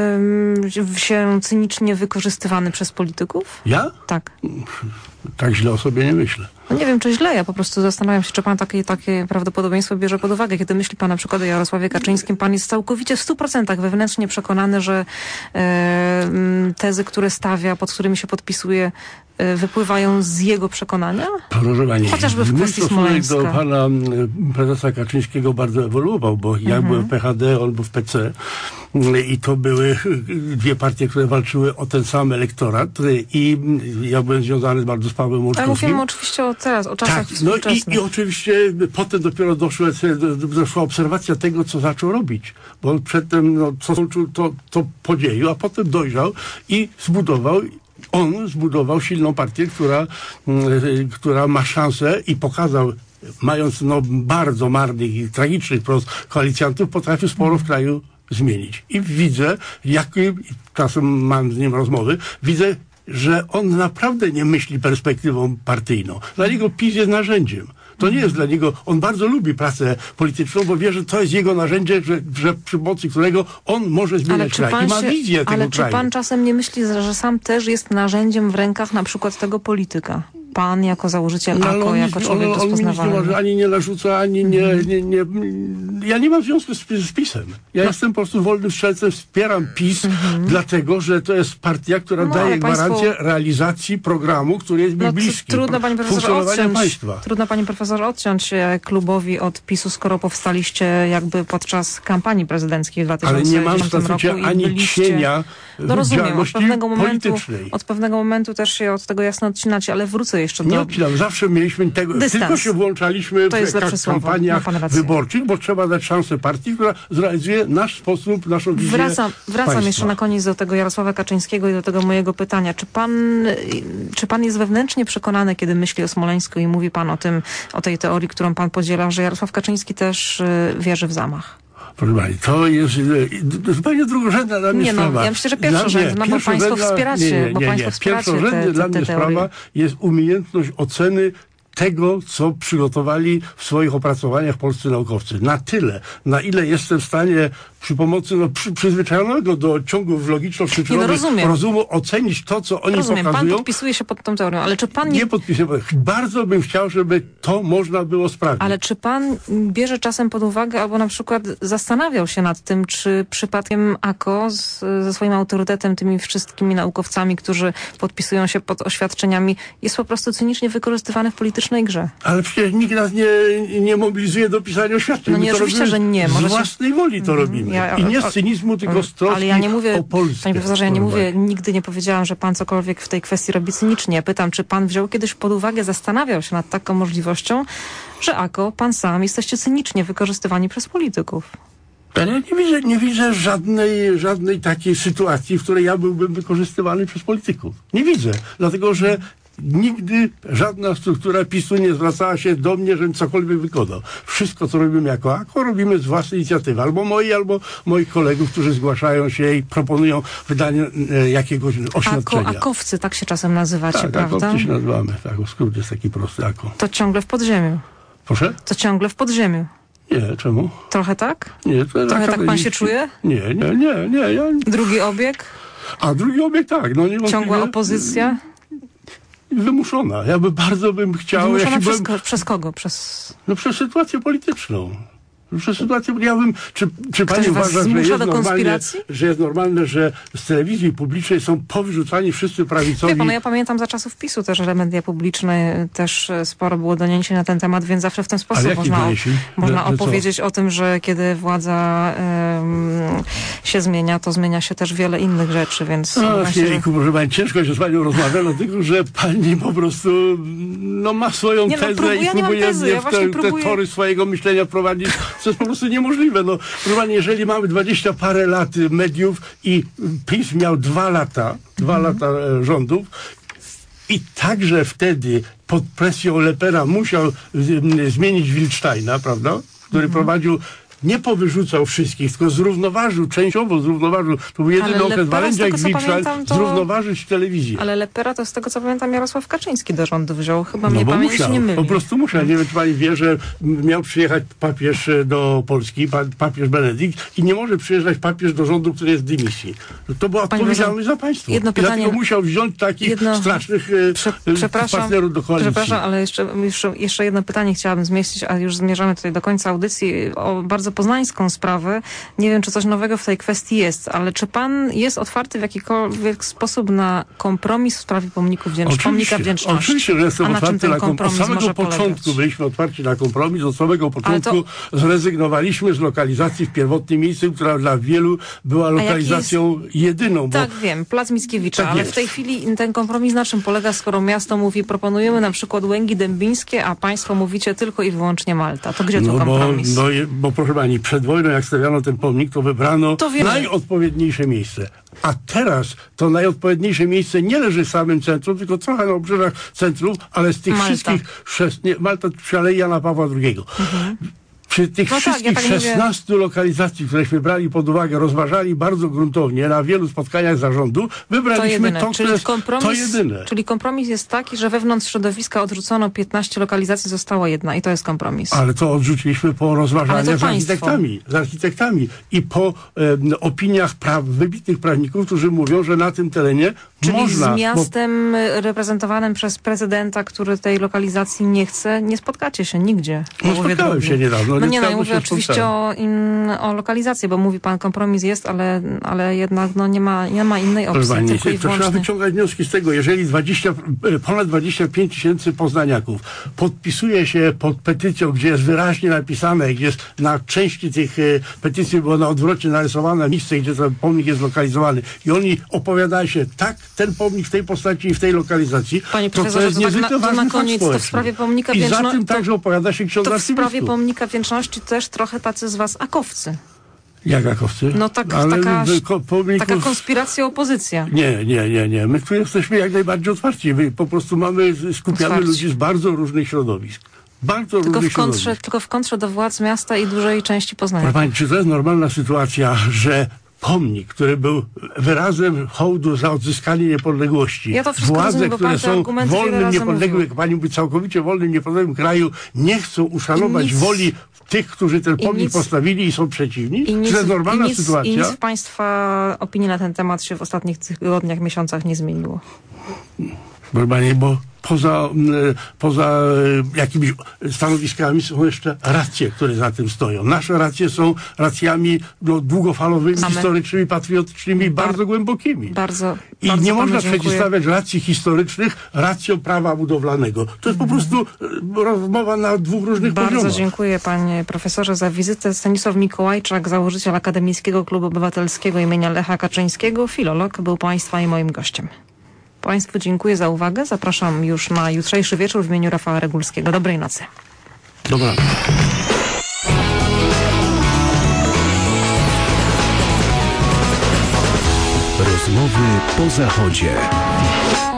y, się cynicznie wykorzystywany przez polityków? Ja? Tak. Tak źle o sobie nie myślę. No nie wiem, czy źle, ja po prostu zastanawiam się, czy pan takie, takie prawdopodobieństwo bierze pod uwagę. Kiedy myśli pan na przykład o Jarosławie Kaczyńskim, pan jest całkowicie w stu procentach wewnętrznie przekonany, że e, tezy, które stawia, pod którymi się podpisuje, e, wypływają z jego przekonania? Proszę pani, chociażby w kwestii Smoleńska. do pana prezesa Kaczyńskiego bardzo ewoluował, bo ja mhm. byłem w P H D, on był w P C i to były dwie partie, które walczyły o ten sam elektorat i ja byłem związany bardzo z Pawłem Łączkowskim. Ale mówimy oczywiście o teraz, o czasach tak, współczesnych. No i, i oczywiście potem dopiero doszła, doszła obserwacja tego, co zaczął robić. Bo on przedtem, no, co to, to podzieju, a potem dojrzał i zbudował on zbudował silną partię, która, która ma szansę i pokazał, mając no, bardzo marnych i tragicznych prost koalicjantów, potrafił sporo w kraju zmienić. I widzę, jak czasem mam z nim rozmowy, widzę, że on naprawdę nie myśli perspektywą partyjną. Dla niego PiS jest narzędziem. To nie jest dla niego, on bardzo lubi pracę polityczną, bo wie, że to jest jego narzędzie, że, że przy pomocy którego on może zmieniać kraj. I ma się, wizję tego ale kraju. Czy pan czasem nie myśli, że sam też jest narzędziem w rękach na przykład tego polityka? Pan jako założyciel no, A K O, on, jako człowiek on, on rozpoznawalny. On ani nie narzuca, ani nie, nie, nie... Ja nie mam związku z, z PiS-em. Ja no. jestem po prostu wolnym strzelcem, wspieram PiS, mhm. dlatego, że to jest partia, która no, daje gwarancję państwo... realizacji programu, który jest mi no, bliski. Trudno, panie profesorze, odciąć, państwa. trudno, panie profesorze, odciąć się klubowi od PiS-u, skoro powstaliście jakby podczas kampanii prezydenckiej w dwa tysiące dziesiątym roku. Ale nie mam w statucie ani byliście... cienia No rozumiem, od pewnego, momentu, politycznej. od pewnego momentu też się od tego jasno odcinacie, ale wrócę jeszcze do... Nie odcinam, zawsze mieliśmy tego, Dystans. tylko się włączaliśmy to jest w kampaniach wyborczych, bo trzeba dać szansę partii, która zrealizuje nasz sposób, naszą wizję Wracam, wracam państwa. jeszcze na koniec do tego Jarosława Kaczyńskiego i do tego mojego pytania. Czy pan, czy pan jest wewnętrznie przekonany, kiedy myśli o Smoleńsku i mówi pan o tym, o tej teorii, którą pan podziela, że Jarosław Kaczyński też wierzy w zamach? Proszę pani, to jest zupełnie drugorzędna dla mnie nie, sprawa. No, ja myślę, że pierwszorzędna, no bo państwo wspieracie, nie, nie, nie, bo państwo wspieracie te, te, te dla mnie teorie. Sprawa jest umiejętność oceny tego, co przygotowali w swoich opracowaniach polscy naukowcy. Na tyle, na ile jestem w stanie przy pomocy no, przy, przyzwyczajonego do ciągów logiczno-przyczynowych no rozumu ocenić to, co oni rozumiem. pokazują. Pan podpisuje się pod tą teorią, ale czy pan... Nie, nie podpisuję. Bardzo bym chciał, żeby to można było sprawdzić. Ale czy pan bierze czasem pod uwagę, albo na przykład zastanawiał się nad tym, czy przypadkiem A K O z, ze swoim autorytetem, tymi wszystkimi naukowcami, którzy podpisują się pod oświadczeniami, jest po prostu cynicznie wykorzystywany w politycznej grze? Ale przecież nikt nas nie, nie mobilizuje do pisania oświadczeń. No nie, oczywiście, że nie. Z własnej woli to robimy. Ja, I nie z cynizmu, tylko z troski ale ja nie mówię, o Polskę. Panie profesorze, ja nie mówię, nigdy nie powiedziałam, że pan cokolwiek w tej kwestii robi cynicznie. Pytam, czy pan wziął kiedyś pod uwagę, zastanawiał się nad taką możliwością, że A K O, pan sam jesteście cynicznie wykorzystywani przez polityków? Ja nie widzę, nie widzę żadnej, żadnej takiej sytuacji, w której ja byłbym wykorzystywany przez polityków. Nie widzę, dlatego że nigdy żadna struktura PiSu nie zwracała się do mnie, żebym cokolwiek wykonał. Wszystko, co robimy jako A K O, robimy z własnej inicjatywy. Albo moi, albo moich kolegów, którzy zgłaszają się i proponują wydanie e, jakiegoś oświadczenia. Akowcy, tak się czasem nazywacie, tak, prawda? Tak, się nazywamy. Tak, skrót jest taki prosty, A K O. To ciągle w podziemiu. Proszę? To ciągle w podziemiu. Nie, czemu? Trochę tak? Nie. To Trochę tak pan się czuje? Nie, nie, nie, nie. Ja... Drugi obieg? A drugi obiekt tak. No niewątpliwie Ciągła opozycja? Wymuszona. Ja by bardzo bym chciał... Wymuszona ja przez, byłem, ko- przez kogo? Przez... No przez sytuację polityczną. Przez sytuację, ja bym, czy, czy Ktoś pani was uważa, że zmusza jest, do normalne, konspiracji? że jest normalne, że z telewizji publicznej są powyrzucani wszyscy prawicowi? Wie pan, no ja pamiętam za czasów PiSu też, że media publiczne też sporo było doniesień na ten temat, więc zawsze w ten sposób Ale można, doniesień? można Że- że co? opowiedzieć o tym, że kiedy władza um, się zmienia, to zmienia się też wiele innych rzeczy, więc No, właśnie, że... Jejku, proszę pani, ciężko się z panią rozmawia, dlatego że pani po prostu no, ma swoją Nie, no, tezę próbuję, i ja nie mam próbuje tezy, mnie ja w te, właśnie te próbuję- tory swojego myślenia wprowadzić, co jest po prostu niemożliwe. No, proszę pani, jeżeli mamy dwadzieścia parę lat y, mediów i PiS miał dwa lata, dwa Mhm. lata e, rządów i także wtedy pod presją Lepera musiał y, zmienić Wilcztajna, prawda, który Mhm. prowadził, nie powyrzucał wszystkich, tylko zrównoważył, częściowo zrównoważył. To był jedyny Ale okres Lepera, z Walędzia i tego, co Wilcztajn, pamiętam, to- zrównoważyć telewizję. Ale Lepera to z tego, co pamiętam, Jarosław Kaczyński do rządu wziął. Chyba No mnie bo pamięć musiał, nie myli. po prostu musiał. Nie wiem, czy pani wie, że miał przyjechać papież do Polski, pa, papież Benedykt i nie może przyjeżdżać papież do rządu, który jest w dymisji. To była Panie odpowiedzialność za państwo. jedno I dlatego pytanie- musiał wziąć takich jedno- strasznych Prze- e, przepraszam, partnerów do koalicji. przepraszam, ale jeszcze, jeszcze, jeszcze jedno pytanie chciałabym zmieścić, a już zmierzamy tutaj do końca audycji, o bardzo poznańską sprawę. Nie wiem, czy coś nowego w tej kwestii jest, ale czy pan jest otwarty w jakikolwiek sposób na kompromis w sprawie pomników wdzięcz- pomnika wdzięczności? Oczywiście, że jestem A na czym otwarty ten na kompromis. Od kompromis samego może początku polegać? byliśmy otwarci na kompromis. Od samego początku zrezygnowaliśmy z lokalizacji w pierwotnym miejscu, która dla wielu była jaki lokalizacją jedyną. Bo Tak, wiem, Plac Mickiewicza, Tak ale jest. w tej chwili ten kompromis na czym polega, skoro miasto mówi, proponujemy na przykład Łęgi Dębińskie, a państwo mówicie tylko i wyłącznie Malta. To gdzie tu No bo, kompromis? no, je- bo proszę pani, przed wojną jak stawiano ten pomnik, to wybrano To wiemy. najodpowiedniejsze miejsce. A teraz to najodpowiedniejsze miejsce nie leży w samym centrum, tylko trochę na obrzeżach centrum, ale z tych Malta. wszystkich szest, nie, Malta przy Alei Jana Pawła drugiego. Przy tych No tak, wszystkich ja tak mówię. szesnastu lokalizacji, któreśmy brali pod uwagę, rozważali bardzo gruntownie na wielu spotkaniach zarządu, To wybraliśmy jedyne. to, które Czyli jest kompromis, to jedyne. czyli kompromis jest taki, że wewnątrz środowiska odrzucono piętnaście lokalizacji, została jedna i to jest kompromis. Ale to odrzuciliśmy po Ale rozważaniach to z państwo. architektami, z architektami i po e, opiniach praw, wybitnych prawników, którzy mówią, że na tym terenie Czyli można. z miastem reprezentowanym przez prezydenta, który tej lokalizacji nie chce, nie spotkacie się nigdzie. No, Połowie spotkałem drogi. się niedawno, No nie nie, no ja chciałbym mówię się oczywiście spotkać. o, in, o lokalizację, bo mówi pan, kompromis jest, ale, ale jednak no, nie, ma, nie ma innej opcji. Proszę pani, tylko i to trzeba wyłącznie. wyciągać wnioski z tego, jeżeli dwadzieścia, e, ponad dwadzieścia pięć tysięcy poznaniaków podpisuje się pod petycją, gdzie jest wyraźnie napisane, gdzie jest na części tych e, petycji było na odwrocie narysowane miejsce, gdzie ten pomnik jest zlokalizowany i oni opowiadają się, tak, ten pomnik w tej postaci i w tej lokalizacji, Panie to, to profesorze, jest to tak na- niezwykle to na ważny fakt koniec, to w społeczny. sprawie pomnika I za Wdzięczno- tym to- także opowiada się ksiądz To w sprawie arcybiskup. pomnika wdzięczności też trochę tacy z was akowcy. Jak akowcy? No tak, Ale taka, wy- ko- pomników- taka konspiracja, opozycja. Nie, nie, nie, nie. My tu jesteśmy jak najbardziej otwarci. My po prostu mamy, skupiamy Otwarci. ludzi z bardzo różnych środowisk. Bardzo Tylko różnych w, kontrze, środowisk. tylko w kontrze do władz miasta i dużej części Poznania. Proszę pani, czy to jest normalna sytuacja, że pomnik, który był wyrazem hołdu za odzyskanie niepodległości, Ja to wszystko władze, rozumiem, bo które pan te są argumenty wiele wolnym, razy niepodległym, mówił. jak pani mówi, całkowicie wolnym, niepodległym kraju, nie chcą uszanować nic- woli tych, którzy ten i pomnik nic- postawili i są przeciwni? I nic, czy to jest normalna i nic, sytuacja? I nic w państwa opinii na ten temat się w ostatnich tygodniach, miesiącach nie zmieniło. Proszę pani, bo poza, m, poza e, jakimiś stanowiskami są jeszcze racje, które za tym stoją. Nasze racje są racjami no, długofalowymi, Mamy- historycznymi, patriotycznymi i Bar- bardzo głębokimi. Bardzo, I bardzo nie panu można dziękuję. przeciwstawiać racji historycznych racjom prawa budowlanego. To jest po prostu e, rozmowa na dwóch różnych Bardzo poziomach. dziękuję panie profesorze za wizytę. Stanisław Mikołajczak, założyciel Akademickiego Klubu Obywatelskiego imienia Lecha Kaczyńskiego, filolog, był państwa i moim gościem. Państwu dziękuję za uwagę. Zapraszam już na jutrzejszy wieczór w imieniu Rafała Regulskiego. Dobrej nocy. Dobra. Rozmowy po zachodzie.